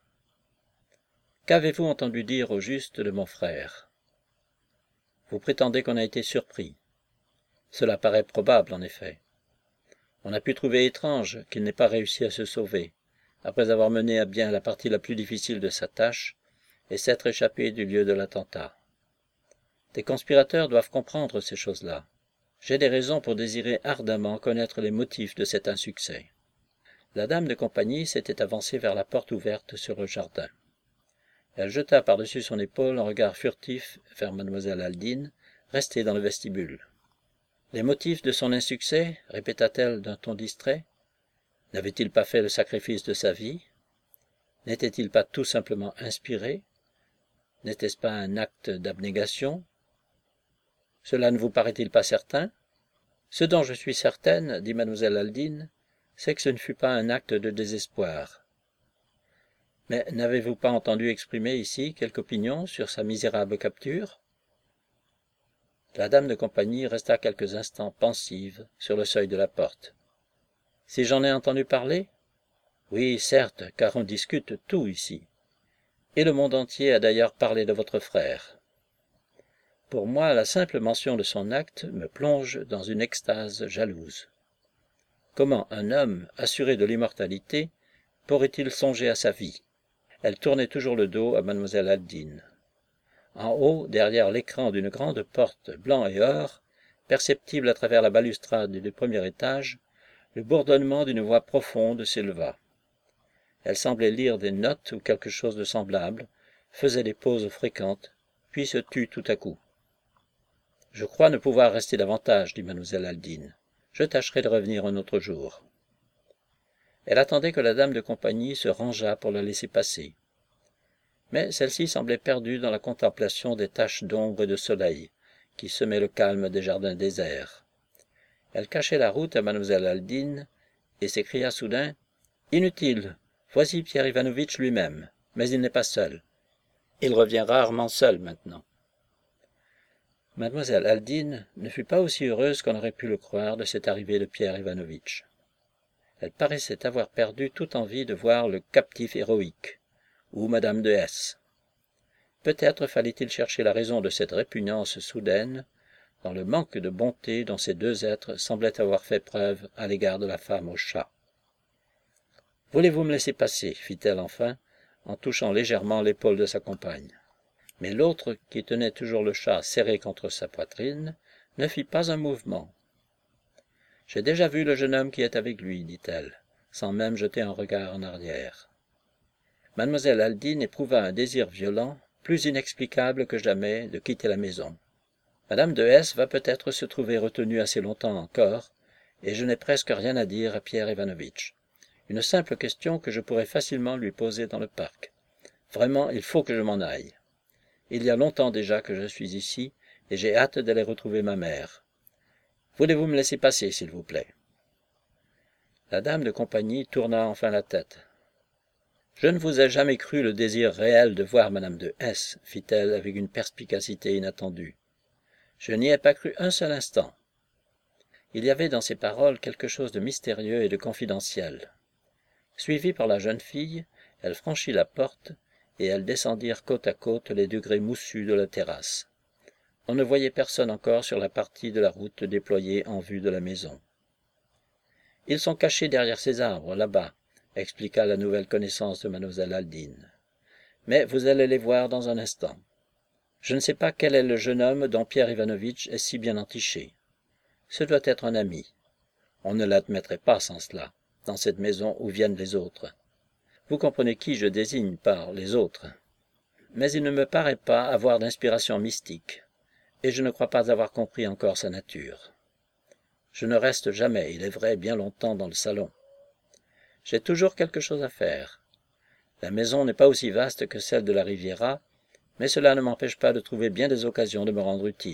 « Qu'avez-vous entendu dire au juste de mon frère? Vous prétendez qu'on a été surpris. Cela paraît probable, en effet. On a pu trouver étrange qu'il n'ait pas réussi à se sauver, après avoir mené à bien la partie la plus difficile de sa tâche, et s'être échappé du lieu de l'attentat. Des conspirateurs doivent comprendre ces choses-là. J'ai des raisons pour désirer ardemment connaître les motifs de cet insuccès. » La dame de compagnie s'était avancée vers la porte ouverte sur le jardin. Elle jeta par-dessus son épaule un regard furtif vers mademoiselle Aldine, restée dans le vestibule. « Les motifs de son insuccès, répéta-t-elle d'un ton distrait. N'avait-il pas fait le sacrifice de sa vie? N'était-il pas tout simplement inspiré? N'était-ce pas un acte d'abnégation? Cela ne vous paraît-il pas certain? Ce dont je suis certaine, dit mademoiselle Aldine, c'est que ce ne fut pas un acte de désespoir. Mais n'avez-vous pas entendu exprimer ici quelque opinion sur sa misérable capture? La dame de compagnie resta quelques instants pensive sur le seuil de la porte. Si j'en ai entendu parler? Oui, certes, car on discute tout ici. Et le monde entier a d'ailleurs parlé de votre frère. Pour moi, la simple mention de son acte me plonge dans une extase jalouse. Comment un homme, assuré de l'immortalité, pourrait-il songer à sa vie? Elle tournait toujours le dos à mademoiselle Aldine. En haut, derrière l'écran d'une grande porte blanc et or, perceptible à travers la balustrade du premier étage, le bourdonnement d'une voix profonde s'éleva. Elle semblait lire des notes ou quelque chose de semblable, faisait des pauses fréquentes, puis se tut tout à coup. « Je crois ne pouvoir rester davantage, dit mademoiselle Aldine. Je tâcherai de revenir un autre jour. » Elle attendait que la dame de compagnie se rangeât pour la laisser passer. Mais celle-ci semblait perdue dans la contemplation des taches d'ombre et de soleil, qui semaient le calme des jardins déserts. Elle cachait la route à mademoiselle Aldine, et s'écria soudain « Inutile, voici Pierre Ivanovitch lui-même, mais il n'est pas seul. Il revient rarement seul maintenant. » Mademoiselle Aldine ne fut pas aussi heureuse qu'on aurait pu le croire de cette arrivée de Pierre Ivanovitch. Elle paraissait avoir perdu toute envie de voir le captif héroïque, ou madame de S. Peut-être fallait-il chercher la raison de cette répugnance soudaine dans le manque de bonté dont ces deux êtres semblaient avoir fait preuve à l'égard de la femme au chat. « Voulez-vous me laisser passer » fit-elle enfin, en touchant légèrement l'épaule de sa compagne. Mais l'autre, qui tenait toujours le chat serré contre sa poitrine, ne fit pas un mouvement. « J'ai déjà vu le jeune homme qui est avec lui, dit-elle, sans même jeter un regard en arrière. » Mademoiselle Aldine éprouva un désir violent, plus inexplicable que jamais, de quitter la maison. Madame de S va peut-être se trouver retenue assez longtemps encore, et je n'ai presque rien à dire à Pierre Ivanovitch. Une simple question que je pourrais facilement lui poser dans le parc. Vraiment, il faut que je m'en aille. Il y a longtemps déjà que je suis ici, et j'ai hâte d'aller retrouver ma mère. Voulez-vous me laisser passer, s'il vous plaît? La dame de compagnie tourna enfin la tête. Je ne vous ai jamais cru le désir réel de voir madame de S, fit-elle avec une perspicacité inattendue. Je n'y ai pas cru un seul instant. Il y avait dans ces paroles quelque chose de mystérieux et de confidentiel. Suivie par la jeune fille, elle franchit la porte, et elles descendirent côte à côte les degrés moussus de la terrasse. On ne voyait personne encore sur la partie de la route déployée en vue de la maison. « Ils sont cachés derrière ces arbres, là-bas, » expliqua la nouvelle connaissance de mademoiselle Aldine. « Mais vous allez les voir dans un instant. Je ne sais pas quel est le jeune homme dont Pierre Ivanovitch est si bien entiché. Ce doit être un ami. On ne l'admettrait pas sans cela, dans cette maison où viennent les autres. Vous comprenez qui je désigne par les autres. Mais il ne me paraît pas avoir d'inspiration mystique, et je ne crois pas avoir compris encore sa nature. Je ne reste jamais, il est vrai, bien longtemps dans le salon. J'ai toujours quelque chose à faire. La maison n'est pas aussi vaste que celle de la Riviera, mais cela ne m'empêche pas de trouver bien des occasions de me rendre utile. »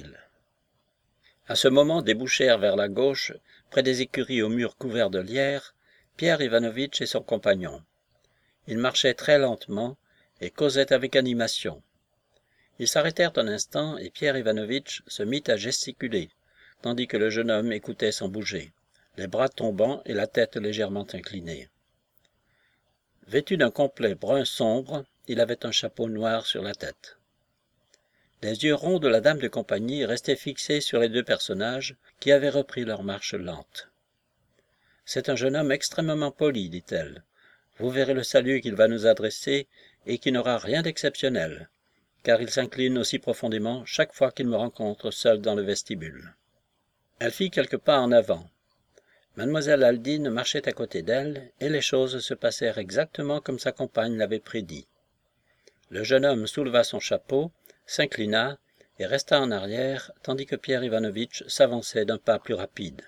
À ce moment débouchèrent vers la gauche, près des écuries aux murs couverts de lierre, Pierre Ivanovitch et son compagnon. Ils marchaient très lentement et causaient avec animation. Ils s'arrêtèrent un instant et Pierre Ivanovitch se mit à gesticuler, tandis que le jeune homme écoutait sans bouger, les bras tombants et la tête légèrement inclinée. Vêtu d'un complet brun sombre, il avait un chapeau noir sur la tête. Les yeux ronds de la dame de compagnie restaient fixés sur les deux personnages qui avaient repris leur marche lente. « C'est un jeune homme extrêmement poli, dit-elle. Vous verrez le salut qu'il va nous adresser et qui n'aura rien d'exceptionnel, car il s'incline aussi profondément chaque fois qu'il me rencontre seul dans le vestibule. » Elle fit quelques pas en avant. Mademoiselle Aldine marchait à côté d'elle, et les choses se passèrent exactement comme sa compagne l'avait prédit. Le jeune homme souleva son chapeau, s'inclina et resta en arrière, tandis que Pierre Ivanovitch s'avançait d'un pas plus rapide.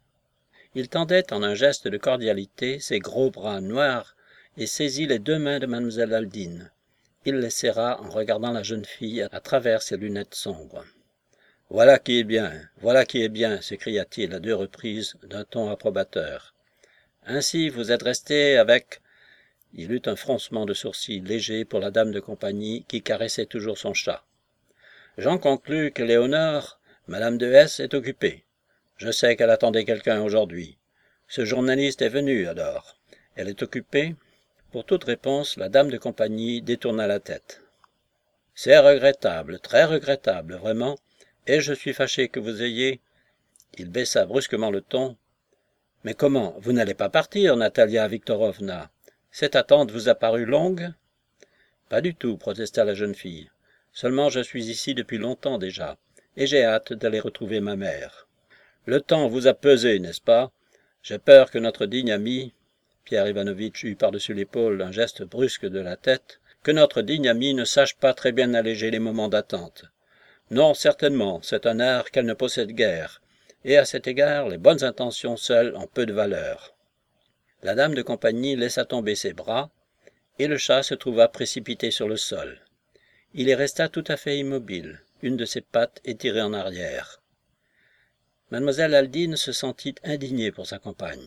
Il tendait en un geste de cordialité ses gros bras noirs et saisit les deux mains de mademoiselle Aldine. Il les serra en regardant la jeune fille à travers ses lunettes sombres. « Voilà qui est bien, voilà qui est bien !» s'écria-t-il à deux reprises d'un ton approbateur. « Ainsi vous êtes resté avec... » Il eut un froncement de sourcils léger pour la dame de compagnie qui caressait toujours son chat. « J'en conclus que Léonore, madame de S, est occupée. Je sais qu'elle attendait quelqu'un aujourd'hui. Ce journaliste est venu, alors. Elle est occupée ?» Pour toute réponse, la dame de compagnie détourna la tête. « C'est regrettable, très regrettable, vraiment, et je suis fâché que vous ayez... » Il baissa brusquement le ton. « Mais comment, vous n'allez pas partir, Natalia Viktorovna? Cette attente vous a paru longue ?»« Pas du tout, » protesta la jeune fille. « Seulement je suis ici depuis longtemps déjà, et j'ai hâte d'aller retrouver ma mère. » « Le temps vous a pesé, n'est-ce pas? J'ai peur que notre digne ami... » Pierre Ivanovitch eut par-dessus l'épaule un geste brusque de la tête, « que notre digne ami ne sache pas très bien alléger les moments d'attente. Non, certainement, c'est un art qu'elle ne possède guère, et à cet égard, les bonnes intentions seules ont peu de valeur. » La dame de compagnie laissa tomber ses bras, et le chat se trouva précipité sur le sol. Il y resta tout à fait immobile, une de ses pattes étirée en arrière. Mademoiselle Aldine se sentit indignée pour sa compagne.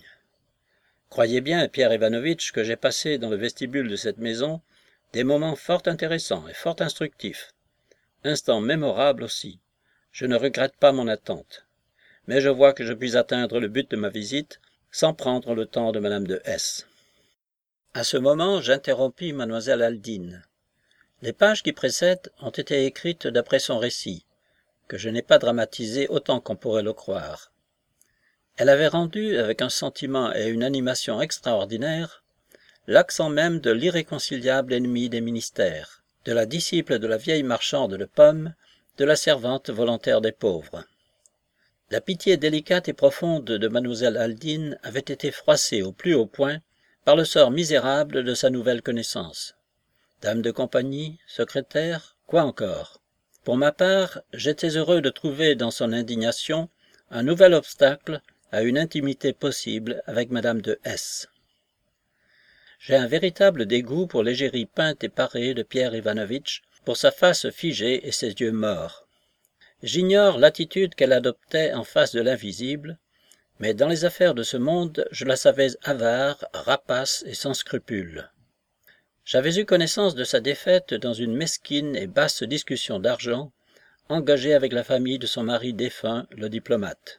« Croyez bien, Pierre Ivanovitch, que j'ai passé dans le vestibule de cette maison des moments fort intéressants et fort instructifs. Instants mémorables aussi. Je ne regrette pas mon attente. Mais je vois que je puis atteindre le but de ma visite sans prendre le temps de madame de S. » À ce moment, j'interrompis mademoiselle Aldine. Les pages qui précèdent ont été écrites d'après son récit, que je n'ai pas dramatisé autant qu'on pourrait le croire. Elle avait rendu, avec un sentiment et une animation extraordinaires, l'accent même de l'irréconciliable ennemi des ministères, de la disciple de la vieille marchande de pommes, de la servante volontaire des pauvres. La pitié délicate et profonde de mademoiselle Aldine avait été froissée au plus haut point par le sort misérable de sa nouvelle connaissance. Dame de compagnie, secrétaire, quoi encore? Pour ma part, j'étais heureux de trouver dans son indignation un nouvel obstacle à une intimité possible avec madame de S. J'ai un véritable dégoût pour l'égérie peinte et parée de Pierre Ivanovitch, pour sa face figée et ses yeux morts. J'ignore l'attitude qu'elle adoptait en face de l'invisible, mais dans les affaires de ce monde, je la savais avare, rapace et sans scrupules. J'avais eu connaissance de sa défaite dans une mesquine et basse discussion d'argent, engagée avec la famille de son mari défunt, le diplomate.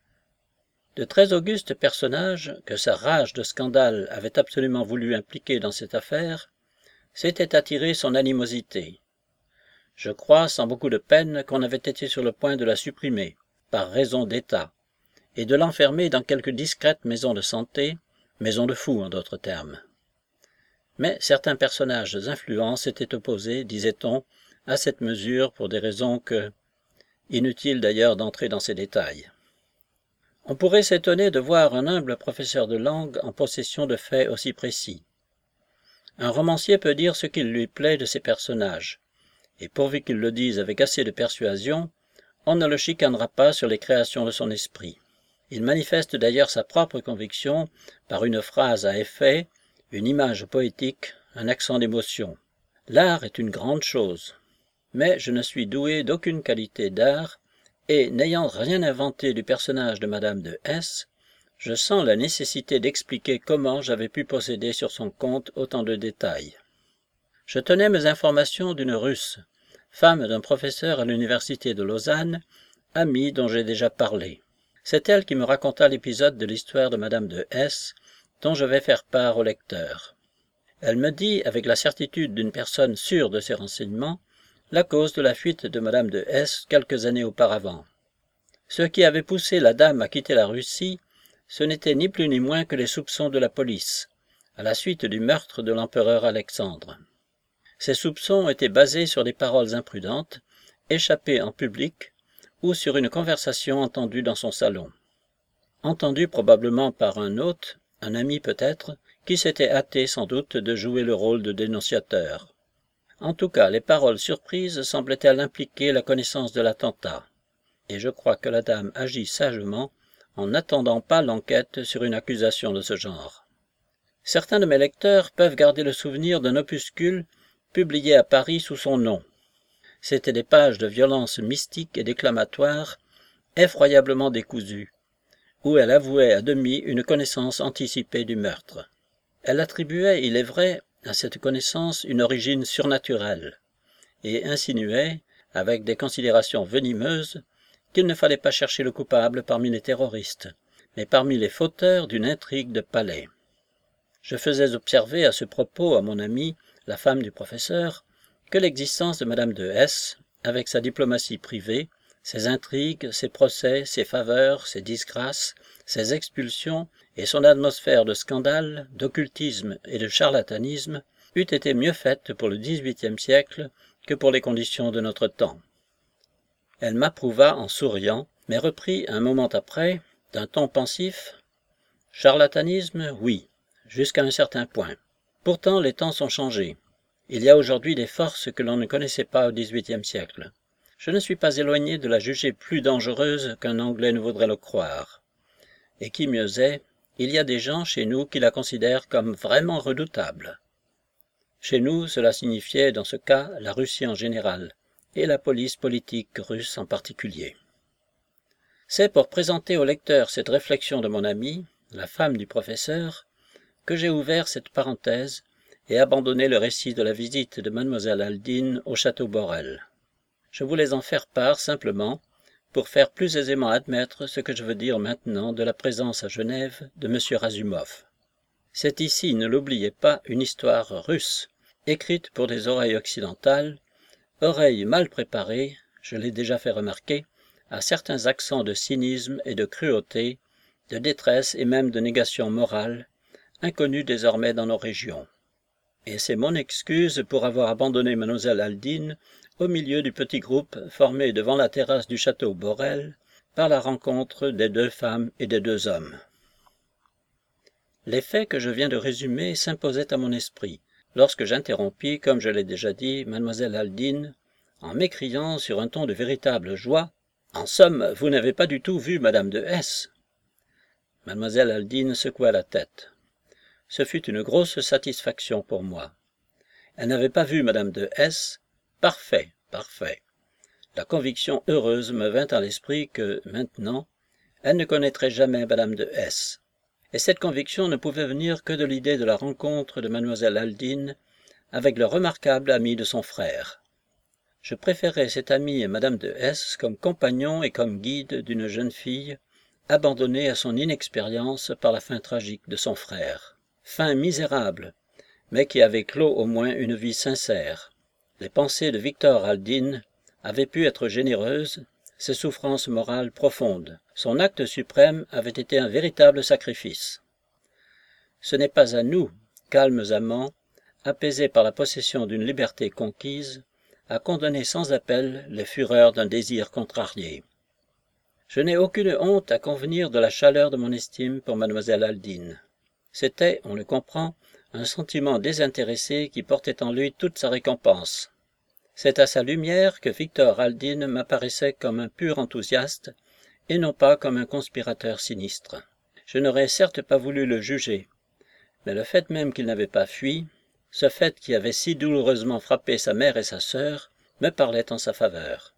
De très augustes personnages, que sa rage de scandale avait absolument voulu impliquer dans cette affaire, s'étaient attirés son animosité. Je crois, sans beaucoup de peine, qu'on avait été sur le point de la supprimer, par raison d'État, et de l'enfermer dans quelque discrète maison de santé, maison de fous en d'autres termes. Mais certains personnages influents s'étaient opposés, disait-on, à cette mesure pour des raisons que... Inutile d'ailleurs d'entrer dans ces détails. On pourrait s'étonner de voir un humble professeur de langue en possession de faits aussi précis. Un romancier peut dire ce qu'il lui plaît de ses personnages, et pourvu qu'il le dise avec assez de persuasion, on ne le chicanera pas sur les créations de son esprit. Il manifeste d'ailleurs sa propre conviction par une phrase à effet, une image poétique, un accent d'émotion. L'art est une grande chose, mais je ne suis doué d'aucune qualité d'art, et n'ayant rien inventé du personnage de madame de S, je sens la nécessité d'expliquer comment j'avais pu posséder sur son compte autant de détails. Je tenais mes informations d'une Russe, femme d'un professeur à l'université de Lausanne, amie dont j'ai déjà parlé. C'est elle qui me raconta l'épisode de l'histoire de madame de S, dont je vais faire part au lecteur. Elle me dit, avec la certitude d'une personne sûre de ses renseignements, la cause de la fuite de madame de S quelques années auparavant. Ce qui avait poussé la dame à quitter la Russie, ce n'était ni plus ni moins que les soupçons de la police, à la suite du meurtre de l'empereur Alexandre. Ces soupçons étaient basés sur des paroles imprudentes, échappées en public, ou sur une conversation entendue dans son salon. Entendue probablement par un hôte, un ami peut-être, qui s'était hâté sans doute de jouer le rôle de dénonciateur. En tout cas, les paroles surprises semblaient-elles impliquer la connaissance de l'attentat, et je crois que la dame agit sagement en n'attendant pas l'enquête sur une accusation de ce genre. Certains de mes lecteurs peuvent garder le souvenir d'un opuscule publié à Paris sous son nom. C'étaient des pages de violence mystique et déclamatoire, effroyablement décousues, où elle avouait à demi une connaissance anticipée du meurtre. Elle attribuait, il est vrai, à cette connaissance une origine surnaturelle, et insinuait, avec des considérations venimeuses, qu'il ne fallait pas chercher le coupable parmi les terroristes, mais parmi les fauteurs d'une intrigue de palais. Je faisais observer à ce propos à mon amie, la femme du professeur, que l'existence de Madame de S, avec sa diplomatie privée, ses intrigues, ses procès, ses faveurs, ses disgrâces, ses expulsions et son atmosphère de scandale, d'occultisme et de charlatanisme, eût été mieux faite pour le dix-huitième siècle que pour les conditions de notre temps. Elle m'approuva en souriant, mais reprit un moment après, d'un ton pensif, « Charlatanisme, oui, jusqu'à un certain point. Pourtant, les temps sont changés. Il y a aujourd'hui des forces que l'on ne connaissait pas au dix-huitième siècle. Je ne suis pas éloigné de la juger plus dangereuse qu'un Anglais ne voudrait le croire. Et qui mieux est, il y a des gens chez nous qui la considèrent comme vraiment redoutable. » Chez nous, cela signifiait, dans ce cas, la Russie en général, et la police politique russe en particulier. C'est pour présenter au lecteur cette réflexion de mon amie, la femme du professeur, que j'ai ouvert cette parenthèse et abandonné le récit de la visite de mademoiselle Aldine au château Borel. Je voulais en faire part simplement pour faire plus aisément admettre ce que je veux dire maintenant de la présence à Genève de M. Razumov. C'est ici, ne l'oubliez pas, une histoire russe, écrite pour des oreilles occidentales, oreilles mal préparées, je l'ai déjà fait remarquer, à certains accents de cynisme et de cruauté, de détresse et même de négation morale, inconnus désormais dans nos régions. Et c'est mon excuse pour avoir abandonné mademoiselle Aldine au milieu du petit groupe formé devant la terrasse du château Borel par la rencontre des deux femmes et des deux hommes. Les faits que je viens de résumer s'imposaient à mon esprit, lorsque j'interrompis, comme je l'ai déjà dit, mademoiselle Aldine, en m'écriant sur un ton de véritable joie, « En somme, vous n'avez pas du tout vu madame de S. » Mademoiselle Aldine secoua la tête. Ce fut une grosse satisfaction pour moi. Elle n'avait pas vu madame de S. Parfait, parfait. La conviction heureuse me vint à l'esprit que, maintenant, elle ne connaîtrait jamais madame de S. Et cette conviction ne pouvait venir que de l'idée de la rencontre de mademoiselle Aldine avec le remarquable ami de son frère. Je préférais cet ami et madame de S. comme compagnon et comme guide d'une jeune fille abandonnée à son inexpérience par la fin tragique de son frère. Fin misérable, mais qui avait clos au moins une vie sincère. Les pensées de Victor Aldine avaient pu être généreuses, ses souffrances morales profondes. Son acte suprême avait été un véritable sacrifice. Ce n'est pas à nous, calmes amants, apaisés par la possession d'une liberté conquise, à condamner sans appel les fureurs d'un désir contrarié. Je n'ai aucune honte à convenir de la chaleur de mon estime pour mademoiselle Aldine. C'était, on le comprend, un sentiment désintéressé qui portait en lui toute sa récompense. C'est à sa lumière que Victor Aldine m'apparaissait comme un pur enthousiaste, et non pas comme un conspirateur sinistre. Je n'aurais certes pas voulu le juger, mais le fait même qu'il n'avait pas fui, ce fait qui avait si douloureusement frappé sa mère et sa sœur, me parlait en sa faveur.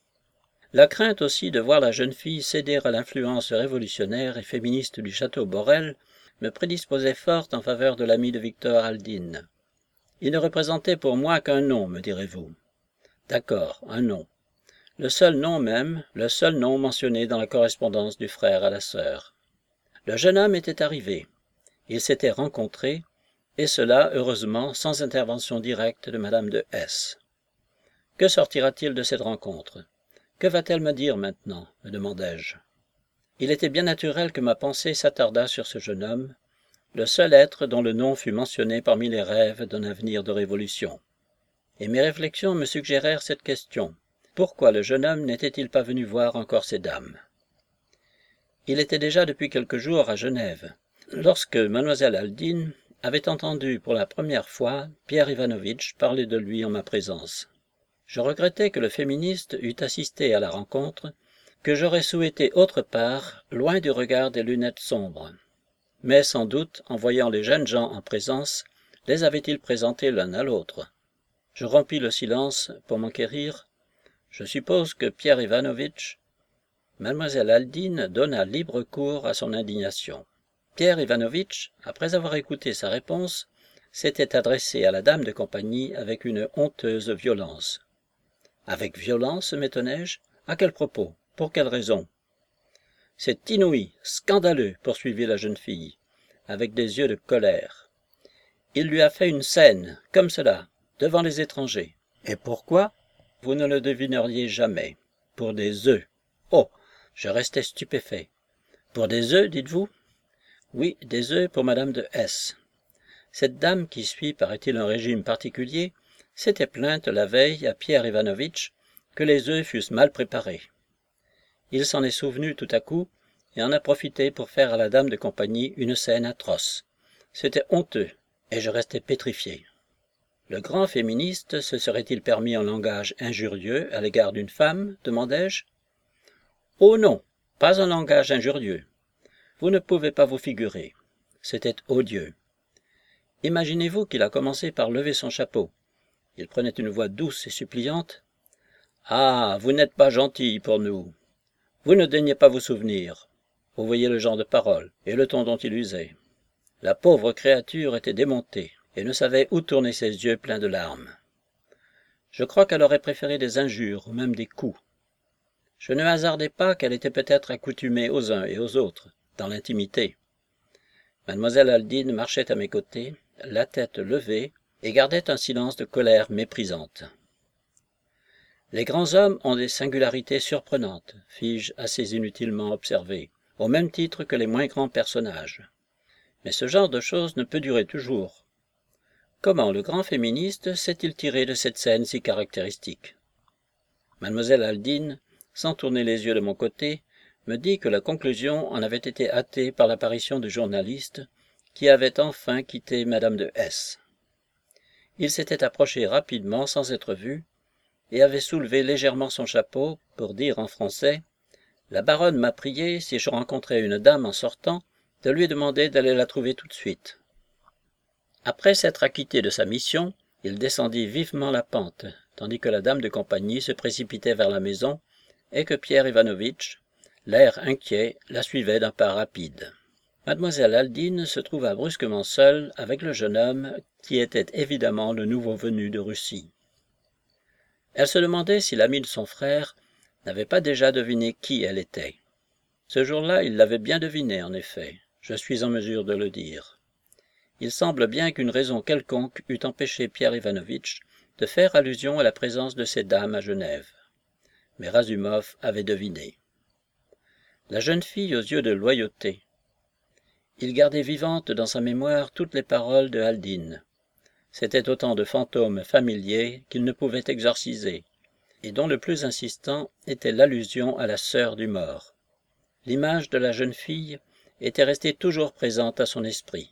La crainte aussi de voir la jeune fille céder à l'influence révolutionnaire et féministe du château Borel me prédisposait fort en faveur de l'ami de Victor Aldine. Il ne représentait pour moi qu'un nom, me direz-vous. D'accord, un nom. Le seul nom même, le seul nom mentionné dans la correspondance du frère à la sœur. Le jeune homme était arrivé. Ils s'étaient rencontrés, et cela, heureusement, sans intervention directe de madame de S. Que sortira-t-il de cette rencontre? Que va-t-elle me dire maintenant? Me demandai-je. Il était bien naturel que ma pensée s'attardât sur ce jeune homme, le seul être dont le nom fut mentionné parmi les rêves d'un avenir de révolution. Et mes réflexions me suggérèrent cette question. Pourquoi le jeune homme n'était-il pas venu voir encore ces dames? Il était déjà depuis quelques jours à Genève, lorsque mademoiselle Aldine avait entendu pour la première fois Pierre Ivanovitch parler de lui en ma présence. Je regrettais que le féministe eût assisté à la rencontre, que j'aurais souhaité autre part, loin du regard des lunettes sombres. Mais sans doute, en voyant les jeunes gens en présence, les avait-il présentés l'un à l'autre. Je rompis le silence pour m'enquérir. Je suppose que Pierre Ivanovitch... Mademoiselle Aldine donna libre cours à son indignation. Pierre Ivanovitch, après avoir écouté sa réponse, s'était adressé à la dame de compagnie avec une honteuse violence. Avec violence, m'étonnai-je? À quel propos? Pour quelle raison? C'est inouï, scandaleux, poursuivit la jeune fille, avec des yeux de colère. Il lui a fait une scène, comme cela, devant les étrangers. Et pourquoi? Vous ne le devineriez jamais. Pour des œufs. Oh! Je restais stupéfait. Pour des œufs, dites-vous? Oui, des œufs pour madame de S. Cette dame, qui suit, paraît-il, un régime particulier, s'était plainte la veille à Pierre Ivanovitch que les œufs fussent mal préparés. Il s'en est souvenu tout à coup et en a profité pour faire à la dame de compagnie une scène atroce. C'était honteux, et je restais pétrifié. Le grand féministe se serait-il permis un langage injurieux à l'égard d'une femme, demandai-je. Oh non, pas un langage injurieux. Vous ne pouvez pas vous figurer. C'était odieux. Imaginez-vous qu'il a commencé par lever son chapeau. Il prenait une voix douce et suppliante. « Ah, vous n'êtes pas gentil pour nous. Vous ne daignez pas vous souvenir. » Vous voyez le genre de parole et le ton dont il usait. La pauvre créature était démontée et ne savait où tourner ses yeux pleins de larmes. Je crois qu'elle aurait préféré des injures ou même des coups. Je ne hasardais pas qu'elle était peut-être accoutumée aux uns et aux autres, dans l'intimité. Mademoiselle Aldine marchait à mes côtés, la tête levée, et gardait un silence de colère méprisante. Les grands hommes ont des singularités surprenantes, fis-je assez inutilement observé, au même titre que les moins grands personnages. Mais ce genre de choses ne peut durer toujours. Comment le grand féministe s'est-il tiré de cette scène si caractéristique? Mademoiselle Aldine, sans tourner les yeux de mon côté, me dit que la conclusion en avait été hâtée par l'apparition du journaliste, qui avait enfin quitté madame de S. Il s'était approché rapidement sans être vu, et avait soulevé légèrement son chapeau pour dire en français « La baronne m'a prié, si je rencontrais une dame en sortant, de lui demander d'aller la trouver tout de suite. » Après s'être acquitté de sa mission, il descendit vivement la pente, tandis que la dame de compagnie se précipitait vers la maison et que Pierre Ivanovitch, l'air inquiet, la suivait d'un pas rapide. Mademoiselle Aldine se trouva brusquement seule avec le jeune homme qui était évidemment le nouveau venu de Russie. Elle se demandait si l'ami de son frère n'avait pas déjà deviné qui elle était. Ce jour-là, il l'avait bien deviné, en effet, je suis en mesure de le dire. Il semble bien qu'une raison quelconque eût empêché Pierre Ivanovitch de faire allusion à la présence de ces dames à Genève. Mais Razumov avait deviné. La jeune fille aux yeux de loyauté. Il gardait vivantes dans sa mémoire toutes les paroles de Aldine. C'étaient autant de fantômes familiers qu'il ne pouvait exorciser, et dont le plus insistant était l'allusion à la sœur du mort. L'image de la jeune fille était restée toujours présente à son esprit.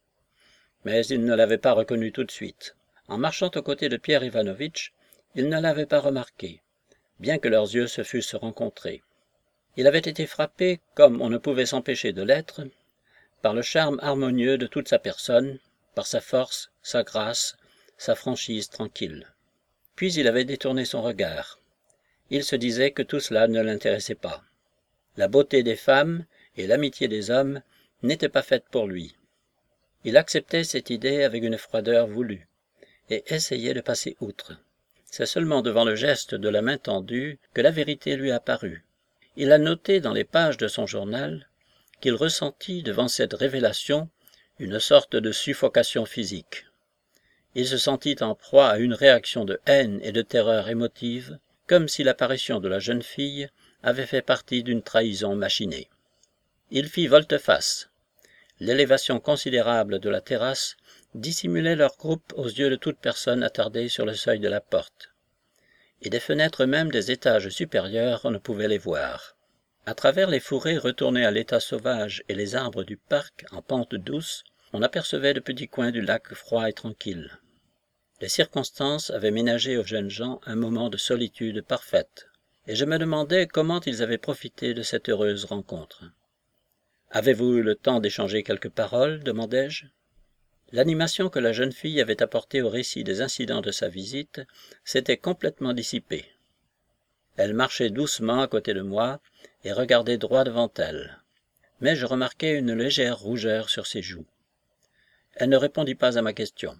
Mais il ne l'avait pas reconnue tout de suite. En marchant aux côtés de Pierre Ivanovitch, il ne l'avait pas remarqué, bien que leurs yeux se fussent rencontrés. Il avait été frappé, comme on ne pouvait s'empêcher de l'être, par le charme harmonieux de toute sa personne, par sa force, sa grâce, sa franchise tranquille. Puis il avait détourné son regard. Il se disait que tout cela ne l'intéressait pas. La beauté des femmes et l'amitié des hommes n'étaient pas faites pour lui. Il acceptait cette idée avec une froideur voulue, et essayait de passer outre. C'est seulement devant le geste de la main tendue que la vérité lui apparut. Il a noté dans les pages de son journal qu'il ressentit devant cette révélation une sorte de suffocation physique. Il se sentit en proie à une réaction de haine et de terreur émotive, comme si l'apparition de la jeune fille avait fait partie d'une trahison machinée. Il fit volte-face. L'élévation considérable de la terrasse dissimulait leur groupe aux yeux de toute personne attardée sur le seuil de la porte. Et des fenêtres même des étages supérieurs on ne pouvait les voir. À travers les fourrés retournés à l'état sauvage et les arbres du parc en pente douce, on apercevait de petits coins du lac froid et tranquille. Les circonstances avaient ménagé aux jeunes gens un moment de solitude parfaite, et je me demandais comment ils avaient profité de cette heureuse rencontre. « Avez-vous eu le temps d'échanger quelques paroles ?» demandai-je. L'animation que la jeune fille avait apportée au récit des incidents de sa visite s'était complètement dissipée. Elle marchait doucement à côté de moi et regardait droit devant elle, mais je remarquai une légère rougeur sur ses joues. Elle ne répondit pas à ma question.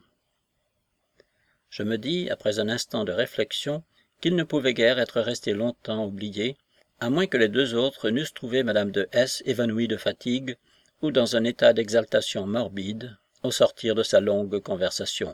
Je me dis, après un instant de réflexion, qu'il ne pouvait guère être resté longtemps oublié, à moins que les deux autres n'eussent trouvé madame de S évanouie de fatigue ou dans un état d'exaltation morbide au sortir de sa longue conversation.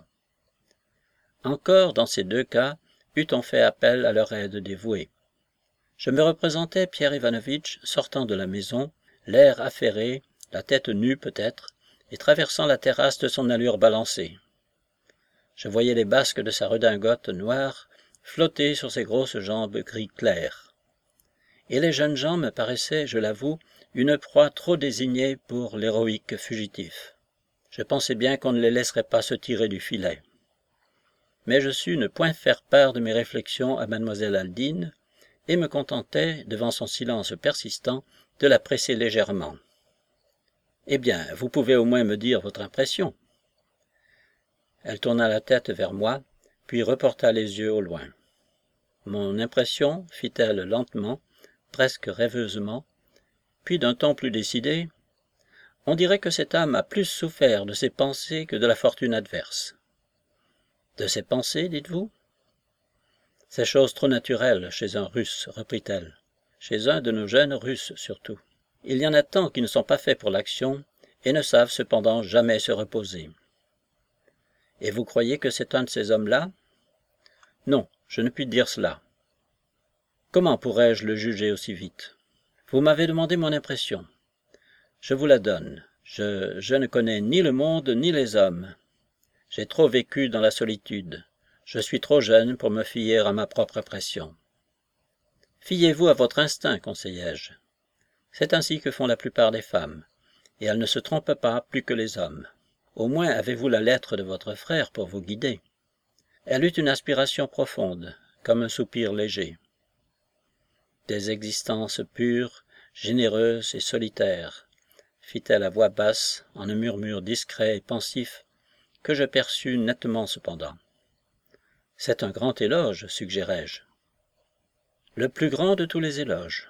Encore dans ces deux cas, eût-on fait appel à leur aide dévouée. Je me représentais Pierre Ivanovitch sortant de la maison, l'air affairé, la tête nue peut-être, et traversant la terrasse de son allure balancée. Je voyais les basques de sa redingote noire flotter sur ses grosses jambes gris clair. Et les jeunes gens me paraissaient, je l'avoue, une proie trop désignée pour l'héroïque fugitif. Je pensais bien qu'on ne les laisserait pas se tirer du filet. Mais je sus ne point faire part de mes réflexions à mademoiselle Aldine, et me contentai, devant son silence persistant, de la presser légèrement. « Eh bien, vous pouvez au moins me dire votre impression. » Elle tourna la tête vers moi, puis reporta les yeux au loin. « Mon impression, fit-elle lentement, presque rêveusement, puis d'un ton plus décidé, on dirait que cette âme a plus souffert de ses pensées que de la fortune adverse. »« De ses pensées, dites-vous ? » ?»« C'est chose trop naturelle chez un Russe, reprit-elle, chez un de nos jeunes Russes surtout. Il y en a tant qui ne sont pas faits pour l'action et ne savent cependant jamais se reposer. » « Et vous croyez que c'est un de ces hommes-là ? » ?»« Non, je ne puis dire cela. »« Comment pourrais-je le juger aussi vite ? » ?»« Vous m'avez demandé mon impression. Je vous la donne. Je, je ne connais ni le monde ni les hommes. J'ai trop vécu dans la solitude. Je suis trop jeune pour me fier à ma propre impression. »« Fiez-vous à votre instinct, conseillai-je. C'est ainsi que font la plupart des femmes, et elles ne se trompent pas plus que les hommes. Au moins avez-vous la lettre de votre frère pour vous guider. » Elle eut une aspiration profonde, comme un soupir léger. Des existences pures, généreuses et solitaires, fit-elle à voix basse, en un murmure discret et pensif, que je perçus nettement cependant. C'est un grand éloge, suggérai-je. Le plus grand de tous les éloges.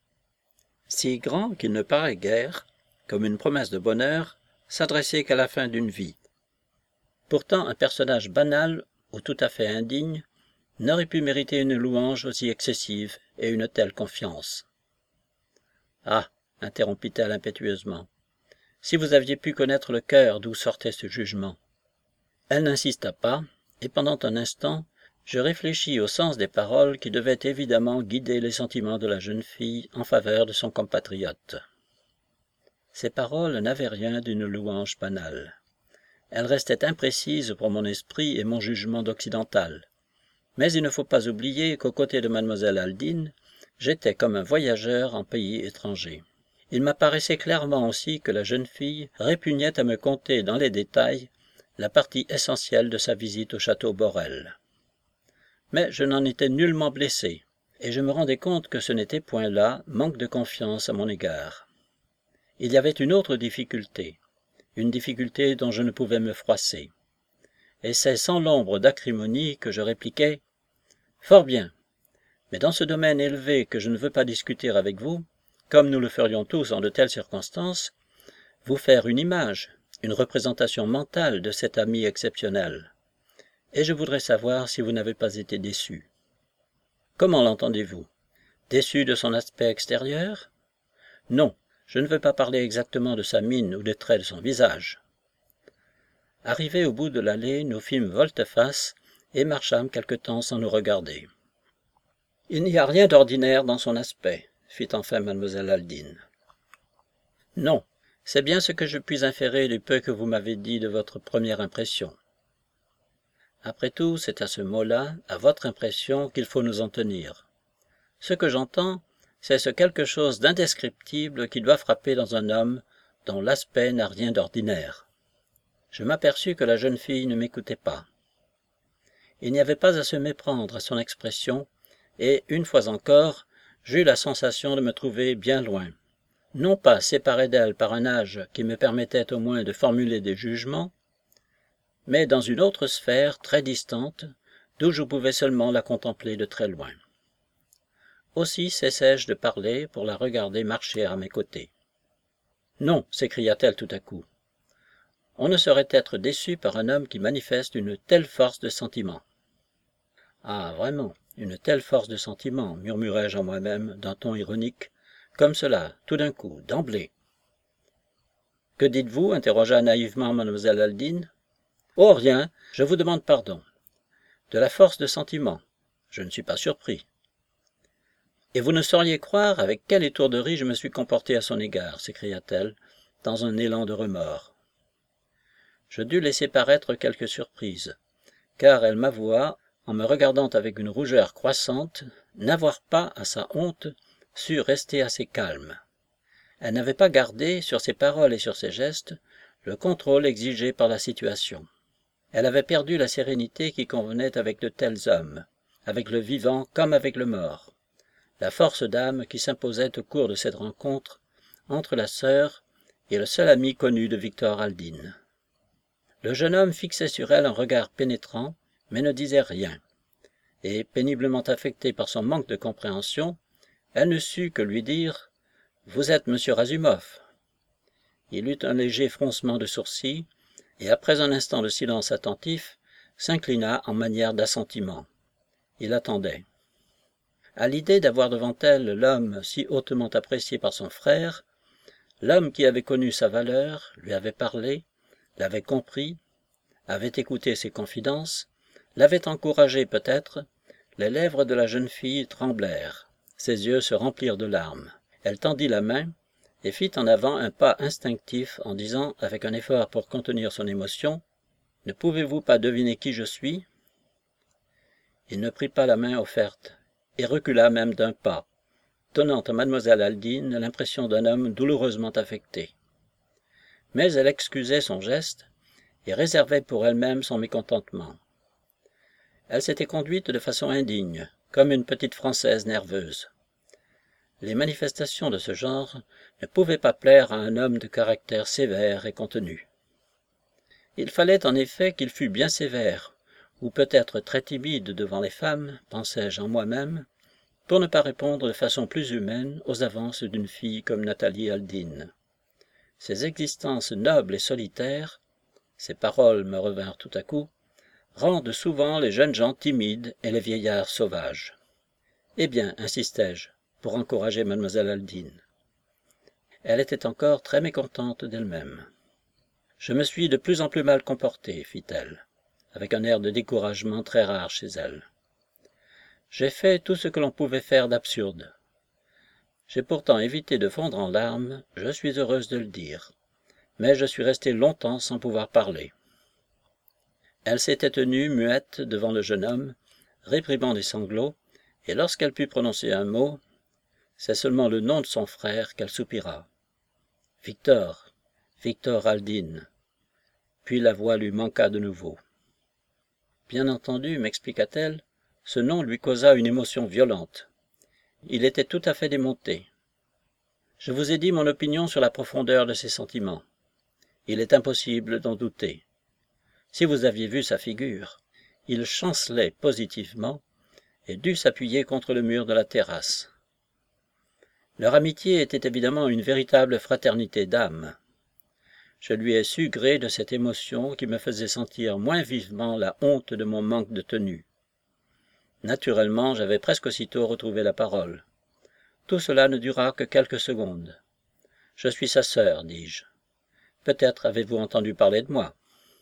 Si grand qu'il ne paraît guère, comme une promesse de bonheur, s'adresser qu'à la fin d'une vie. Pourtant, un personnage banal ou tout à fait indigne n'aurait pu mériter une louange aussi excessive et une telle confiance. « Ah !» interrompit-elle impétueusement, « si vous aviez pu connaître le cœur d'où sortait ce jugement. » Elle n'insista pas, et pendant un instant, je réfléchis au sens des paroles qui devaient évidemment guider les sentiments de la jeune fille en faveur de son compatriote. Ces paroles n'avaient rien d'une louange banale. Elles restaient imprécises pour mon esprit et mon jugement d'occidental. Mais il ne faut pas oublier qu'aux côtés de mademoiselle Aldine, j'étais comme un voyageur en pays étranger. Il m'apparaissait clairement aussi que la jeune fille répugnait à me conter dans les détails la partie essentielle de sa visite au château Borel. Mais je n'en étais nullement blessé, et je me rendais compte que ce n'était point là manque de confiance à mon égard. Il y avait une autre difficulté, une difficulté dont je ne pouvais me froisser. Et c'est sans l'ombre d'acrimonie que je répliquai « Fort bien, mais dans ce domaine élevé que je ne veux pas discuter avec vous, comme nous le ferions tous en de telles circonstances, vous faire une image, une représentation mentale de cet ami exceptionnel. Et je voudrais savoir si vous n'avez pas été déçu. Comment l'entendez-vous? Déçu de son aspect extérieur? Non, je ne veux pas parler exactement de sa mine ou des traits de son visage. » Arrivés au bout de l'allée, nous fîmes volte-face et marchâmes quelque temps sans nous regarder. « Il n'y a rien d'ordinaire dans son aspect, » fit enfin mademoiselle Aldine. « Non, c'est bien ce que je puis inférer du peu que vous m'avez dit de votre première impression. Après tout, c'est à ce mot-là, à votre impression, qu'il faut nous en tenir. Ce que j'entends, c'est ce quelque chose d'indescriptible qui doit frapper dans un homme dont l'aspect n'a rien d'ordinaire. Je m'aperçus que la jeune fille ne m'écoutait pas. Il n'y avait pas à se méprendre à son expression, et, une fois encore, j'eus la sensation de me trouver bien loin. Non pas séparé d'elle par un âge qui me permettait au moins de formuler des jugements, mais dans une autre sphère très distante, d'où je pouvais seulement la contempler de très loin. Aussi cessai-je de parler pour la regarder marcher à mes côtés. « Non, s'écria-t-elle tout à coup. On ne saurait être déçu par un homme qui manifeste une telle force de sentiment. »« Ah, vraiment, une telle force de sentiment, murmurai-je en moi-même d'un ton ironique, comme cela, tout d'un coup, d'emblée. »« Que dites-vous » interrogea naïvement mademoiselle Aldine. « Oh, rien, je vous demande pardon. De la force de sentiment. Je ne suis pas surpris. »« Et vous ne sauriez croire avec quelle étourderie je me suis comporté à son égard, » s'écria-t-elle, dans un élan de remords. Je dus laisser paraître quelque surprise, car elle m'avoua, en me regardant avec une rougeur croissante, n'avoir pas, à sa honte, su rester assez calme. Elle n'avait pas gardé, sur ses paroles et sur ses gestes, le contrôle exigé par la situation. Elle avait perdu la sérénité qui convenait avec de tels hommes, avec le vivant comme avec le mort, la force d'âme qui s'imposait au cours de cette rencontre entre la sœur et le seul ami connu de Victor Aldine. Le jeune homme fixait sur elle un regard pénétrant, mais ne disait rien, et, péniblement affectée par son manque de compréhension, elle ne sut que lui dire « Vous êtes monsieur Razumov ». Il eut un léger froncement de sourcils, et après un instant de silence attentif, s'inclina en manière d'assentiment. Il attendait. À l'idée d'avoir devant elle l'homme si hautement apprécié par son frère, l'homme qui avait connu sa valeur, lui avait parlé, l'avait compris, avait écouté ses confidences, l'avait encouragé peut-être, les lèvres de la jeune fille tremblèrent, ses yeux se remplirent de larmes. Elle tendit la main et fit en avant un pas instinctif en disant avec un effort pour contenir son émotion « Ne pouvez-vous pas deviner qui je suis ?» Il ne prit pas la main offerte et recula même d'un pas, donnant à mademoiselle Aldine l'impression d'un homme douloureusement affecté. Mais elle excusait son geste et réservait pour elle-même son mécontentement. Elle s'était conduite de façon indigne, comme une petite Française nerveuse. Les manifestations de ce genre ne pouvaient pas plaire à un homme de caractère sévère et contenu. Il fallait en effet qu'il fût bien sévère, ou peut-être très timide devant les femmes, pensai-je en moi-même, pour ne pas répondre de façon plus humaine aux avances d'une fille comme Nathalie Aldine. Ces existences nobles et solitaires, ces paroles me revinrent tout à coup, rendent souvent les jeunes gens timides et les vieillards sauvages. Eh bien, insistai-je, pour encourager mademoiselle Aldine. Elle était encore très mécontente d'elle-même. Je me suis de plus en plus mal comporté, fit-elle, avec un air de découragement très rare chez elle. J'ai fait tout ce que l'on pouvait faire d'absurde. J'ai pourtant évité de fondre en larmes, je suis heureuse de le dire, mais je suis restée longtemps sans pouvoir parler. Elle s'était tenue muette devant le jeune homme, réprimant des sanglots, et lorsqu'elle put prononcer un mot, c'est seulement le nom de son frère qu'elle soupira. « Victor, Victor Aldine ». Puis la voix lui manqua de nouveau. Bien entendu, m'expliqua-t-elle, ce nom lui causa une émotion violente. Il était tout à fait démonté. Je vous ai dit mon opinion sur la profondeur de ses sentiments. Il est impossible d'en douter. Si vous aviez vu sa figure, il chancelait positivement et dut s'appuyer contre le mur de la terrasse. Leur amitié était évidemment une véritable fraternité d'âme. Je lui ai su gré de cette émotion qui me faisait sentir moins vivement la honte de mon manque de tenue. Naturellement, j'avais presque aussitôt retrouvé la parole. Tout cela ne dura que quelques secondes. « Je suis sa sœur, dis-je. Peut-être avez-vous entendu parler de moi. »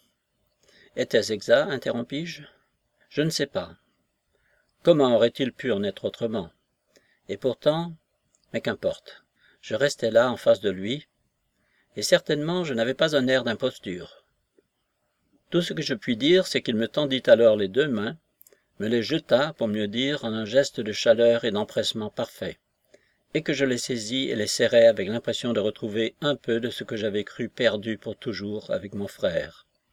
« Était-ce exact ?» interrompis-je. « Je ne sais pas. Comment aurait-il pu en être autrement? Et pourtant, mais qu'importe. Je restais là en face de lui, et certainement je n'avais pas un air d'imposture. Tout ce que je puis dire, c'est qu'il me tendit alors les deux mains, me les jeta, pour mieux dire, en un geste de chaleur et d'empressement parfait, et que je les saisis et les serrai avec l'impression de retrouver un peu de ce que j'avais cru perdu pour toujours avec mon frère.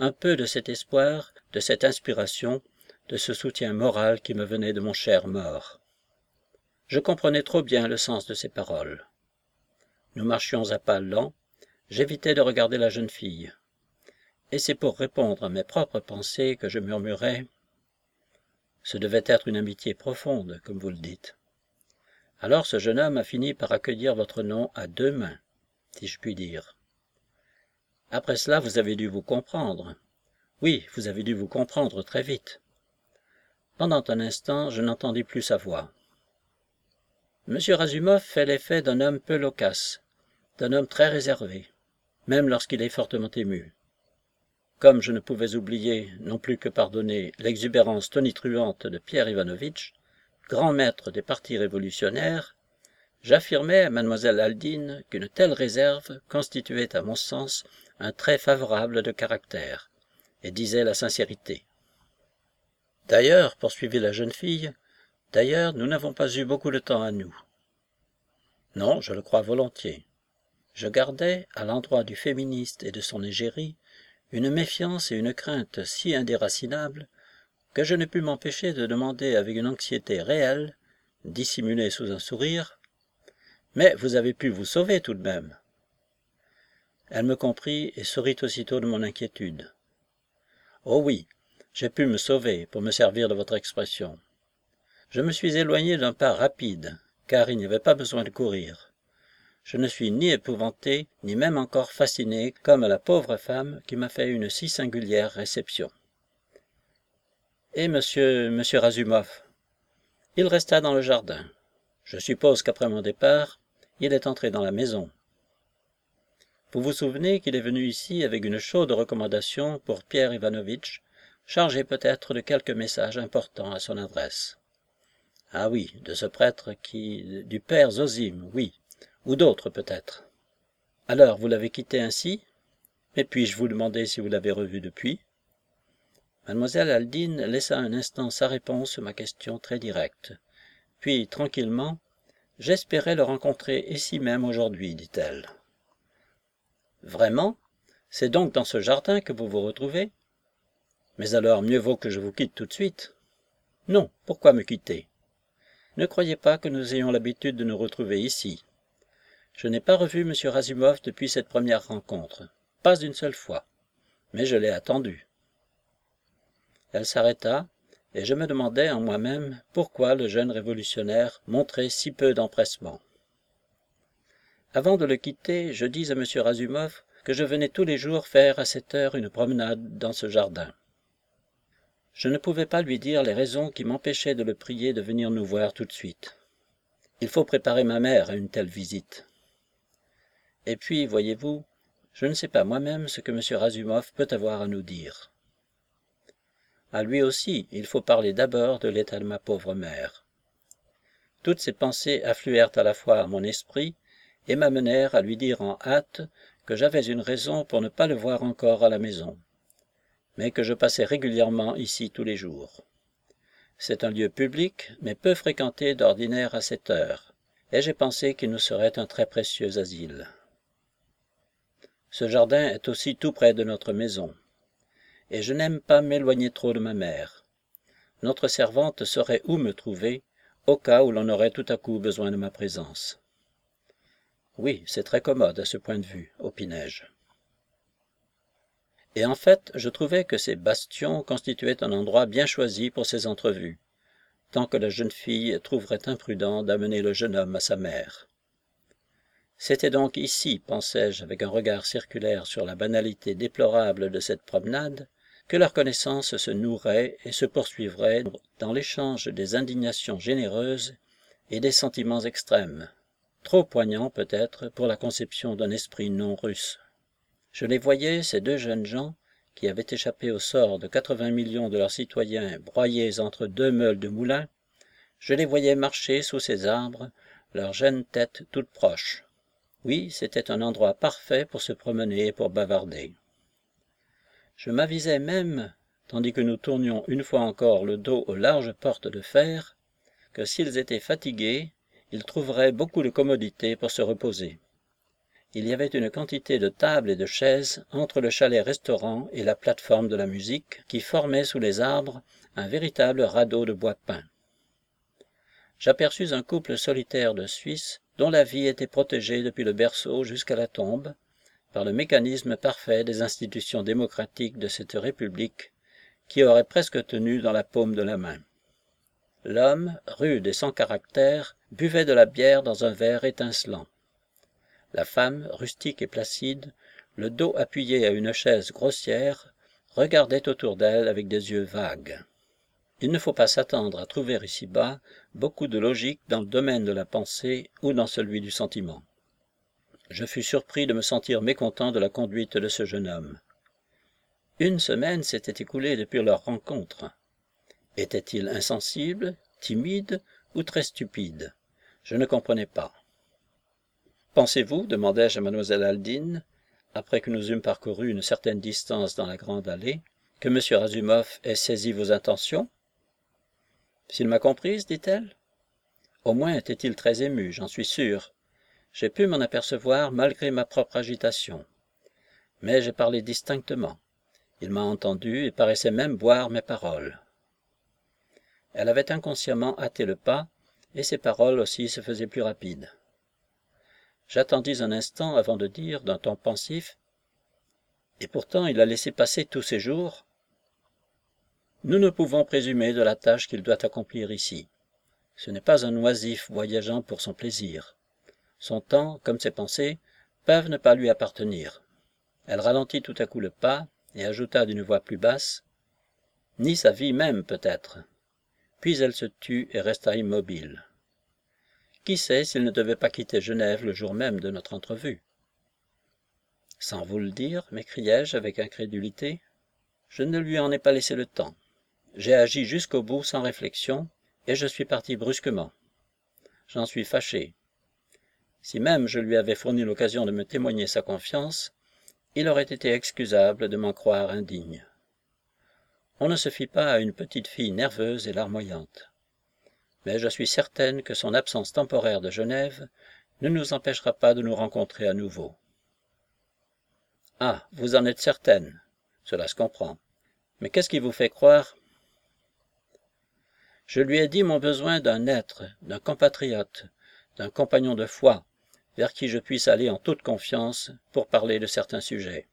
un peu de cet espoir, de cette inspiration, de ce soutien moral qui me venait de mon cher mort. Je comprenais trop bien le sens de ces paroles. Nous marchions à pas lents, j'évitais de regarder la jeune fille. Et c'est pour répondre à mes propres pensées que je murmurais « Ce devait être une amitié profonde, comme vous le dites. » Alors ce jeune homme a fini par accueillir votre nom à deux mains, si je puis dire. Après cela, vous avez dû vous comprendre. Oui, vous avez dû vous comprendre très vite. Pendant un instant, je n'entendis plus sa voix. Monsieur Razumov fait l'effet d'un homme peu loquace, d'un homme très réservé, même lorsqu'il est fortement ému. Comme je ne pouvais oublier, non plus que pardonner, l'exubérance tonitruante de Pierre Ivanovitch, grand maître des partis révolutionnaires, j'affirmais à mademoiselle Aldine qu'une telle réserve constituait à mon sens un trait favorable de caractère, et disais la sincérité. D'ailleurs, poursuivit la jeune fille, d'ailleurs, nous n'avons pas eu beaucoup de temps à nous. Non, je le crois volontiers. Je gardais, à l'endroit du féministe et de son égérie, une méfiance et une crainte si indéracinables que je ne pus m'empêcher de demander avec une anxiété réelle, dissimulée sous un sourire, « Mais vous avez pu vous sauver tout de même. » Elle me comprit et sourit aussitôt de mon inquiétude. « Oh oui, j'ai pu me sauver, pour me servir de votre expression. Je me suis éloigné d'un pas rapide, car il n'y avait pas besoin de courir. Je ne suis ni épouvanté, ni même encore fasciné, comme la pauvre femme qui m'a fait une si singulière réception. Et monsieur, monsieur Razumov, il resta dans le jardin. Je suppose qu'après mon départ, il est entré dans la maison. Vous vous souvenez qu'il est venu ici avec une chaude recommandation pour Pierre Ivanovitch, chargé peut-être de quelques messages importants à son adresse. Ah oui, de ce prêtre qui... du père Zosime, oui, ou d'autres peut-être. Alors, vous l'avez quitté ainsi? Mais puis-je vous demander si vous l'avez revu depuis? Mademoiselle Aldine laissa un instant sa réponse sur ma question très directe. Puis, tranquillement, « J'espérais le rencontrer ici même aujourd'hui, dit-elle. »« Vraiment? C'est donc dans ce jardin que vous vous retrouvez? Mais alors, mieux vaut que je vous quitte tout de suite. »« Non, pourquoi me quitter? Ne croyez pas que nous ayons l'habitude de nous retrouver ici. Je n'ai pas revu M. Razumov depuis cette première rencontre, pas une seule fois, mais je l'ai attendu. » Elle s'arrêta, et je me demandais en moi-même pourquoi le jeune révolutionnaire montrait si peu d'empressement. Avant de le quitter, je dis à M. Razumov que je venais tous les jours faire à cette heure une promenade dans ce jardin. Je ne pouvais pas lui dire les raisons qui m'empêchaient de le prier de venir nous voir tout de suite. Il faut préparer ma mère à une telle visite. Et puis, voyez-vous, je ne sais pas moi-même ce que M. Razumov peut avoir à nous dire. À lui aussi, il faut parler d'abord de l'état de ma pauvre mère. Toutes ces pensées affluèrent à la fois à mon esprit et m'amenèrent à lui dire en hâte que j'avais une raison pour ne pas le voir encore à la maison, mais que je passais régulièrement ici tous les jours. C'est un lieu public, mais peu fréquenté d'ordinaire à cette heure, et j'ai pensé qu'il nous serait un très précieux asile. Ce jardin est aussi tout près de notre maison, et je n'aime pas m'éloigner trop de ma mère. Notre servante saurait où me trouver, au cas où l'on aurait tout à coup besoin de ma présence. Oui, c'est très commode à ce point de vue, opinai-je. Et en fait, je trouvais que ces bastions constituaient un endroit bien choisi pour ces entrevues, tant que la jeune fille trouverait imprudent d'amener le jeune homme à sa mère. C'était donc ici, pensais-je avec un regard circulaire sur la banalité déplorable de cette promenade, que leur connaissance se nourrait et se poursuivrait dans l'échange des indignations généreuses et des sentiments extrêmes, trop poignants peut-être pour la conception d'un esprit non russe. Je les voyais, ces deux jeunes gens, qui avaient échappé au sort de quatre-vingts millions de leurs citoyens broyés entre deux meules de moulin, je les voyais marcher sous ces arbres, leurs jeunes têtes toutes proches. Oui, c'était un endroit parfait pour se promener et pour bavarder. Je m'avisais même, tandis que nous tournions une fois encore le dos aux larges portes de fer, que s'ils étaient fatigués, ils trouveraient beaucoup de commodité pour se reposer. Il y avait une quantité de tables et de chaises entre le chalet-restaurant et la plate-forme de la musique qui formait sous les arbres un véritable radeau de bois peint. J'aperçus un couple solitaire de Suisse dont la vie était protégée depuis le berceau jusqu'à la tombe par le mécanisme parfait des institutions démocratiques de cette république qui aurait presque tenu dans la paume de la main. L'homme, rude et sans caractère, buvait de la bière dans un verre étincelant. La femme, rustique et placide, le dos appuyé à une chaise grossière, regardait autour d'elle avec des yeux vagues. Il ne faut pas s'attendre à trouver ici-bas beaucoup de logique dans le domaine de la pensée ou dans celui du sentiment. Je fus surpris de me sentir mécontent de la conduite de ce jeune homme. Une semaine s'était écoulée depuis leur rencontre. Était-il insensible, timide ou très stupide? Je ne comprenais pas. « Pensez-vous, demandai-je à mademoiselle Aldine, après que nous eûmes parcouru une certaine distance dans la grande allée, que M. Razumov ait saisi vos intentions? » S'il m'a comprise, dit-elle. Au moins était-il très ému, j'en suis sûr. J'ai pu m'en apercevoir malgré ma propre agitation. Mais j'ai parlé distinctement. Il m'a entendu et paraissait même boire mes paroles. Elle avait inconsciemment hâté le pas, et ses paroles aussi se faisaient plus rapides. J'attendis un instant avant de dire, d'un ton pensif, « Et pourtant il a laissé passer tous ces jours. » Nous ne pouvons présumer de la tâche qu'il doit accomplir ici. Ce n'est pas un oisif voyageant pour son plaisir. Son temps, comme ses pensées, peuvent ne pas lui appartenir. Elle ralentit tout à coup le pas et ajouta d'une voix plus basse, « Ni sa vie même, peut-être. » Puis elle se tut et resta immobile. Qui sait s'il ne devait pas quitter Genève le jour même de notre entrevue? « Sans vous le dire, m'écriai-je avec incrédulité, je ne lui en ai pas laissé le temps. J'ai agi jusqu'au bout sans réflexion, et je suis parti brusquement. J'en suis fâché. Si même je lui avais fourni l'occasion de me témoigner sa confiance, il aurait été excusable de m'en croire indigne. On ne se fie pas à une petite fille nerveuse et larmoyante. Mais je suis certaine que son absence temporaire de Genève ne nous empêchera pas de nous rencontrer à nouveau. »« Ah, vous en êtes certaine. Cela se comprend. Mais qu'est-ce qui vous fait croire ?» Je lui ai dit mon besoin d'un être, d'un compatriote, d'un compagnon de foi, vers qui je puisse aller en toute confiance pour parler de certains sujets.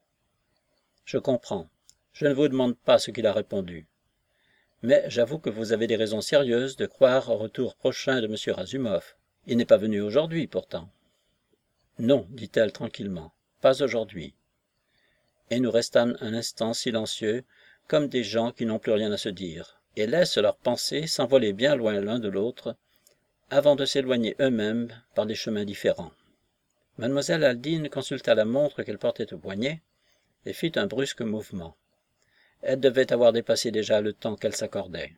Je comprends. Je ne vous demande pas ce qu'il a répondu. Mais j'avoue que vous avez des raisons sérieuses de croire au retour prochain de M. Razumov. Il n'est pas venu aujourd'hui, pourtant. Non, dit-elle tranquillement, pas aujourd'hui. Et nous restâmes un instant silencieux, comme des gens qui n'ont plus rien à se dire, et laissent leurs pensées s'envoler bien loin l'un de l'autre, avant de s'éloigner eux-mêmes par des chemins différents. Mademoiselle Aldine consulta la montre qu'elle portait au poignet, et fit un brusque mouvement. Elle devait avoir dépassé déjà le temps qu'elle s'accordait.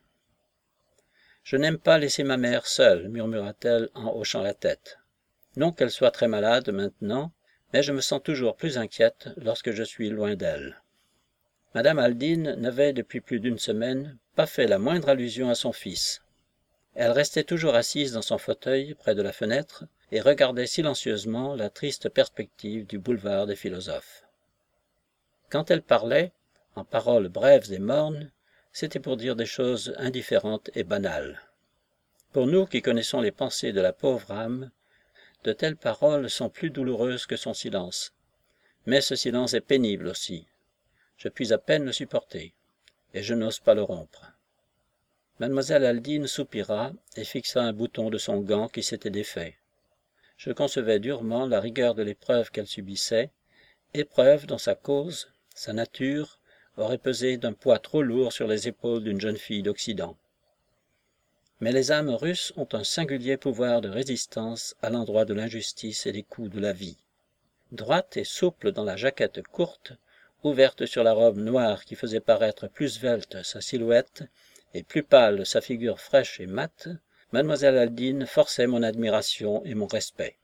« Je n'aime pas laisser ma mère seule, murmura-t-elle en hochant la tête. Non qu'elle soit très malade maintenant, mais je me sens toujours plus inquiète lorsque je suis loin d'elle. » Madame Aldine n'avait depuis plus d'une semaine pas fait la moindre allusion à son fils. Elle restait toujours assise dans son fauteuil près de la fenêtre et regardait silencieusement la triste perspective du boulevard des philosophes. Quand elle parlait, en paroles brèves et mornes, c'était pour dire des choses indifférentes et banales. Pour nous qui connaissons les pensées de la pauvre âme, de telles paroles sont plus douloureuses que son silence. Mais ce silence est pénible aussi. Je puis à peine le supporter, et je n'ose pas le rompre. Mademoiselle Aldine soupira et fixa un bouton de son gant qui s'était défait. Je concevais durement la rigueur de l'épreuve qu'elle subissait, épreuve dont sa cause, sa nature, aurait pesé d'un poids trop lourd sur les épaules d'une jeune fille d'Occident. Mais les âmes russes ont un singulier pouvoir de résistance à l'endroit de l'injustice et des coups de la vie. Droite et souple dans la jaquette courte, ouverte sur la robe noire qui faisait paraître plus svelte sa silhouette et plus pâle sa figure fraîche et mate, mademoiselle Aldine forçait mon admiration et mon respect.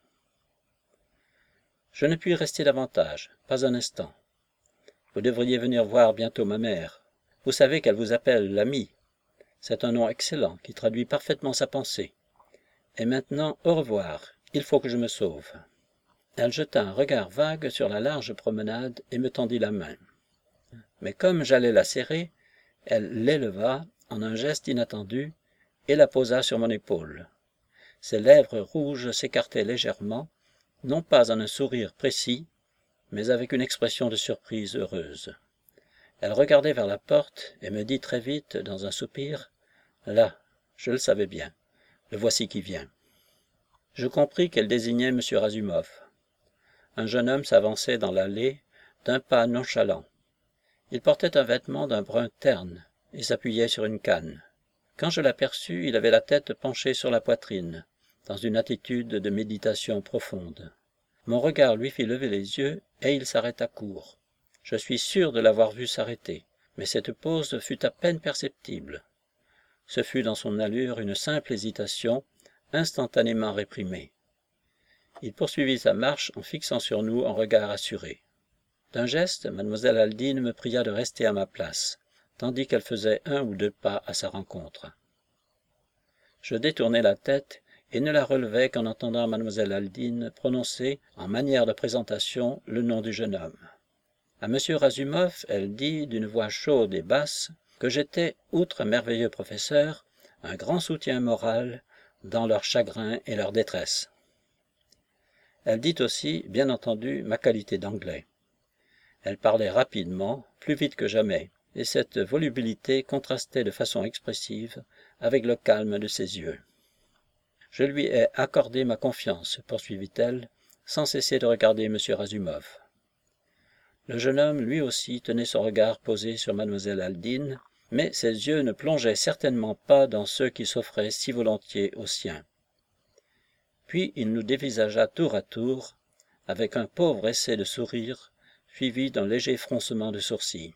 Je ne puis rester davantage, pas un instant. Vous devriez venir voir bientôt ma mère. Vous savez qu'elle vous appelle l'ami. C'est un nom excellent qui traduit parfaitement sa pensée. Et maintenant, au revoir. Il faut que je me sauve. Elle jeta un regard vague sur la large promenade et me tendit la main. Mais comme j'allais la serrer, elle l'éleva en un geste inattendu et la posa sur mon épaule. Ses lèvres rouges s'écartaient légèrement, non pas en un sourire précis, mais avec une expression de surprise heureuse. Elle regardait vers la porte et me dit très vite, dans un soupir, « Là, je le savais bien, le voici qui vient. » Je compris qu'elle désignait M. Razumov. Un jeune homme s'avançait dans l'allée d'un pas nonchalant. Il portait un vêtement d'un brun terne et s'appuyait sur une canne. Quand je l'aperçus, il avait la tête penchée sur la poitrine, dans une attitude de méditation profonde. Mon regard lui fit lever les yeux et il s'arrêta court. Je suis sûr de l'avoir vu s'arrêter, mais cette pause fut à peine perceptible. Ce fut dans son allure une simple hésitation, instantanément réprimée. Il poursuivit sa marche en fixant sur nous un regard assuré. D'un geste, mademoiselle Aldine me pria de rester à ma place, tandis qu'elle faisait un ou deux pas à sa rencontre. Je détournai la tête et ne la relevai qu'en entendant mademoiselle Aldine prononcer, en manière de présentation, le nom du jeune homme. À M. Razumov, elle dit, d'une voix chaude et basse, que j'étais, outre un merveilleux professeur, un grand soutien moral dans leur chagrin et leur détresse. Elle dit aussi, bien entendu, ma qualité d'anglais. Elle parlait rapidement, plus vite que jamais, et cette volubilité contrastait de façon expressive avec le calme de ses yeux. Je lui ai accordé ma confiance, poursuivit-elle, sans cesser de regarder M. Razumov. Le jeune homme, lui aussi, tenait son regard posé sur mademoiselle Aldine, mais ses yeux ne plongeaient certainement pas dans ceux qui s'offraient si volontiers aux siens. Puis il nous dévisagea tour à tour, avec un pauvre essai de sourire, suivi d'un léger froncement de sourcils.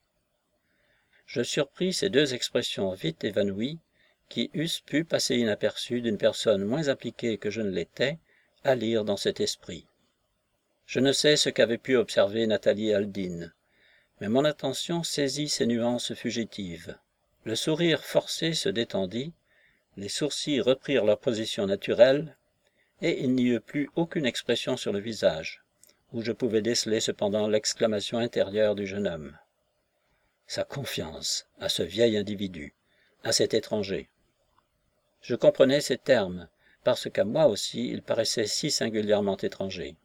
Je surpris ces deux expressions vite évanouies, qui eussent pu passer inaperçues d'une personne moins appliquée que je ne l'étais, à lire dans cet esprit. Je ne sais ce qu'avait pu observer Nathalie Aldine, mais mon attention saisit ces nuances fugitives. Le sourire forcé se détendit, les sourcils reprirent leur position naturelle, et il n'y eut plus aucune expression sur le visage, où je pouvais déceler cependant l'exclamation intérieure du jeune homme. Sa confiance à ce vieil individu, à cet étranger. Je comprenais ces termes, parce qu'à moi aussi il paraissait si singulièrement étranger.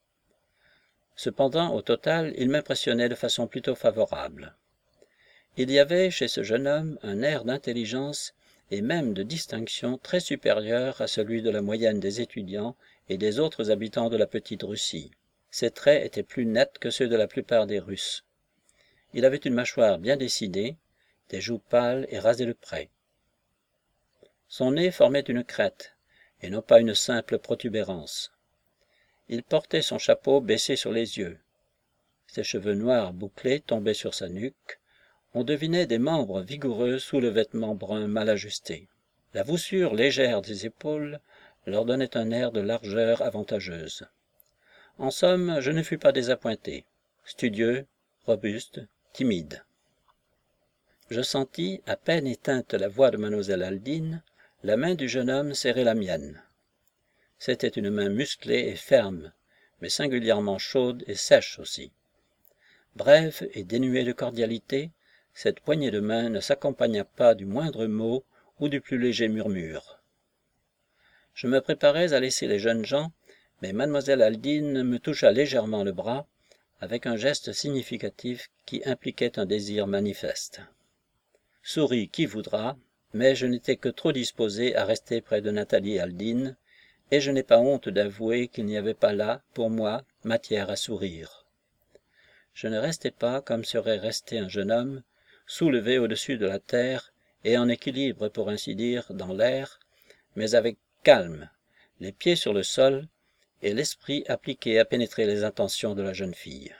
Cependant, au total, il m'impressionnait de façon plutôt favorable. Il y avait chez ce jeune homme un air d'intelligence et même de distinction très supérieur à celui de la moyenne des étudiants et des autres habitants de la petite Russie. Ses traits étaient plus nets que ceux de la plupart des Russes. Il avait une mâchoire bien dessinée, des joues pâles et rasées de près. Son nez formait une crête, et non pas une simple protubérance. Il portait son chapeau baissé sur les yeux. Ses cheveux noirs bouclés tombaient sur sa nuque. On devinait des membres vigoureux sous le vêtement brun mal ajusté. La voussure légère des épaules leur donnait un air de largeur avantageuse. En somme, je ne fus pas désappointé. Studieux, robuste, timide. Je sentis, à peine éteinte la voix de mademoiselle Aldine, la main du jeune homme serrer la mienne. C'était une main musclée et ferme, mais singulièrement chaude et sèche aussi. Brève et dénuée de cordialité, cette poignée de main ne s'accompagna pas du moindre mot ou du plus léger murmure. Je me préparais à laisser les jeunes gens, mais mademoiselle Aldine me toucha légèrement le bras, avec un geste significatif qui impliquait un désir manifeste. Sourit qui voudra, mais je n'étais que trop disposé à rester près de Nathalie Aldine, et je n'ai pas honte d'avouer qu'il n'y avait pas là, pour moi, matière à sourire. Je ne restais pas comme serait resté un jeune homme, soulevé au-dessus de la terre et en équilibre, pour ainsi dire, dans l'air, mais avec calme, les pieds sur le sol et l'esprit appliqué à pénétrer les intentions de la jeune fille.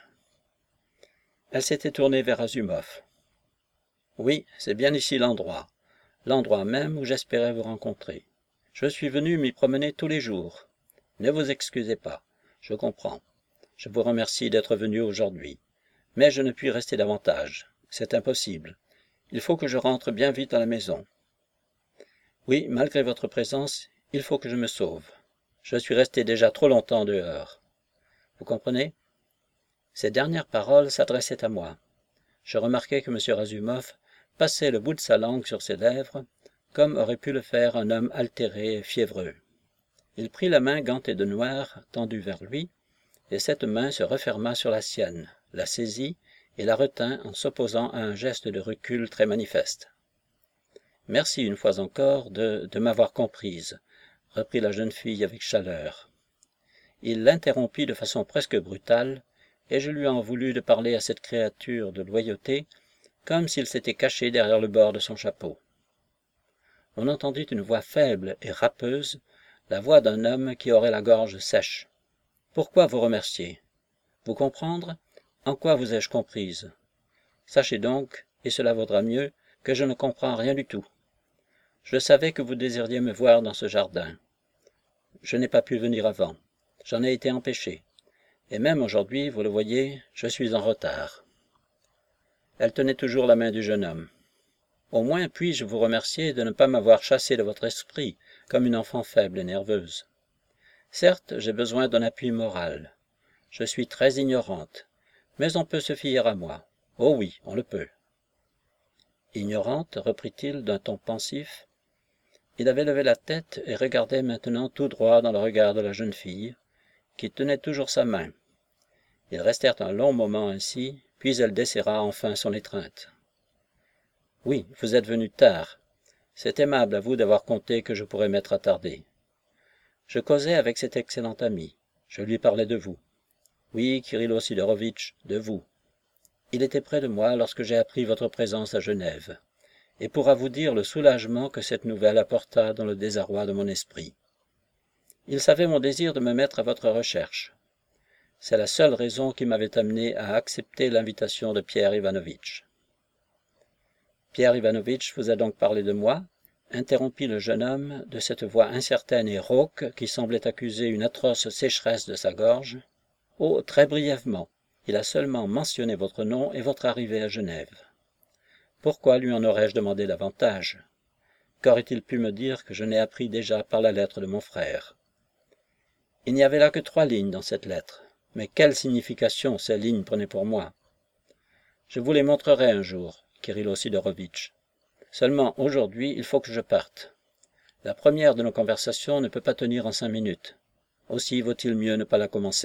Elle s'était tournée vers Razumov. « Oui, c'est bien ici l'endroit, l'endroit même où j'espérais vous rencontrer. Je suis venu m'y promener tous les jours. Ne vous excusez pas, je comprends. Je vous remercie d'être venu aujourd'hui. Mais je ne puis rester davantage. C'est impossible. Il faut que je rentre bien vite à la maison. Oui, malgré votre présence, il faut que je me sauve. Je suis resté déjà trop longtemps dehors. Vous comprenez? Ces dernières paroles s'adressaient à moi. Je remarquai que M. Razumov passait le bout de sa langue sur ses lèvres, comme aurait pu le faire un homme altéré et fiévreux. Il prit la main gantée de noir, tendue vers lui, et cette main se referma sur la sienne, la saisit et la retint en s'opposant à un geste de recul très manifeste. « Merci une fois encore de, de m'avoir comprise, » reprit la jeune fille avec chaleur. Il l'interrompit de façon presque brutale, et je lui en voulus de parler à cette créature de loyauté, comme s'il s'était caché derrière le bord de son chapeau. On entendit une voix faible et râpeuse, la voix d'un homme qui aurait la gorge sèche. « Pourquoi vous remercier? Vous comprendre? En quoi vous ai-je comprise? Sachez donc, et cela vaudra mieux, que je ne comprends rien du tout. Je savais que vous désiriez me voir dans ce jardin. Je n'ai pas pu venir avant. J'en ai été empêché. Et même aujourd'hui, vous le voyez, je suis en retard. » Elle tenait toujours la main du jeune homme. « Au moins puis-je vous remercier de ne pas m'avoir chassé de votre esprit, comme une enfant faible et nerveuse. Certes, j'ai besoin d'un appui moral. Je suis très ignorante, mais on peut se fier à moi. Oh oui, on le peut. » Ignorante, reprit-il d'un ton pensif. Il avait levé la tête et regardait maintenant tout droit dans le regard de la jeune fille, qui tenait toujours sa main. Ils restèrent un long moment ainsi, puis elle desserra enfin son étreinte. « Oui, vous êtes venu tard. C'est aimable à vous d'avoir compté que je pourrais m'être attardé. Je causais avec cet excellent ami. Je lui parlais de vous. Oui, Kirilo Sidorovitch, de vous. Il était près de moi lorsque j'ai appris votre présence à Genève, et pourra vous dire le soulagement que cette nouvelle apporta dans le désarroi de mon esprit. Il savait mon désir de me mettre à votre recherche. C'est la seule raison qui m'avait amené à accepter l'invitation de Pierre Ivanovitch. » « Pierre Ivanovitch vous a donc parlé de moi ?» interrompit le jeune homme de cette voix incertaine et rauque qui semblait accuser une atroce sécheresse de sa gorge. « Oh, très brièvement. Il a seulement mentionné votre nom et votre arrivée à Genève. Pourquoi lui en aurais-je demandé davantage? Qu'aurait-il pu me dire que je n'ai appris déjà par la lettre de mon frère? Il n'y avait là que trois lignes dans cette lettre, mais quelle signification ces lignes prenaient pour moi? Je vous les montrerai un jour, Kirilo Sidorovitch. Seulement, aujourd'hui, il faut que je parte. La première de nos conversations ne peut pas tenir en cinq minutes. Aussi vaut-il mieux ne pas la commencer. »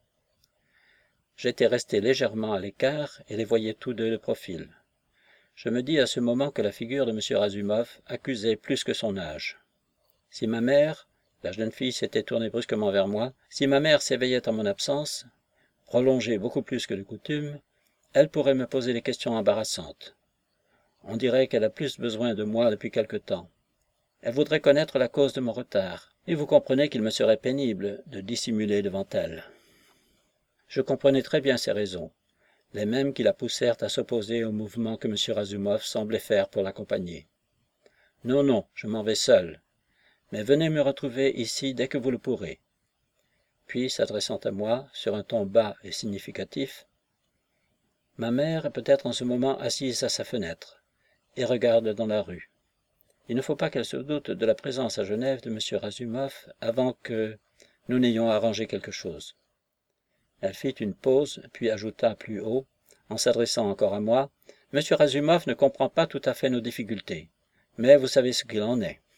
J'étais resté légèrement à l'écart et les voyais tous deux de profil. Je me dis à ce moment que la figure de M. Razumov accusait plus que son âge. Si ma mère, la jeune fille s'était tournée brusquement vers moi, si ma mère s'éveillait en mon absence, prolongée beaucoup plus que de coutume, elle pourrait me poser des questions embarrassantes. On dirait qu'elle a plus besoin de moi depuis quelque temps. Elle voudrait connaître la cause de mon retard, et vous comprenez qu'il me serait pénible de dissimuler devant elle. Je comprenais très bien ses raisons, les mêmes qui la poussèrent à s'opposer au mouvement que M. Razumov semblait faire pour l'accompagner. « Non, non, je m'en vais seul, mais venez me retrouver ici dès que vous le pourrez. » Puis, s'adressant à moi, sur un ton bas et significatif, « Ma mère est peut-être en ce moment assise à sa fenêtre, et regarde dans la rue. Il ne faut pas qu'elle se doute de la présence à Genève de M. Razumov avant que nous n'ayons arrangé quelque chose. » Elle fit une pause, puis ajouta plus haut, en s'adressant encore à moi, « M. Razumov ne comprend pas tout à fait nos difficultés, mais vous savez ce qu'il en est.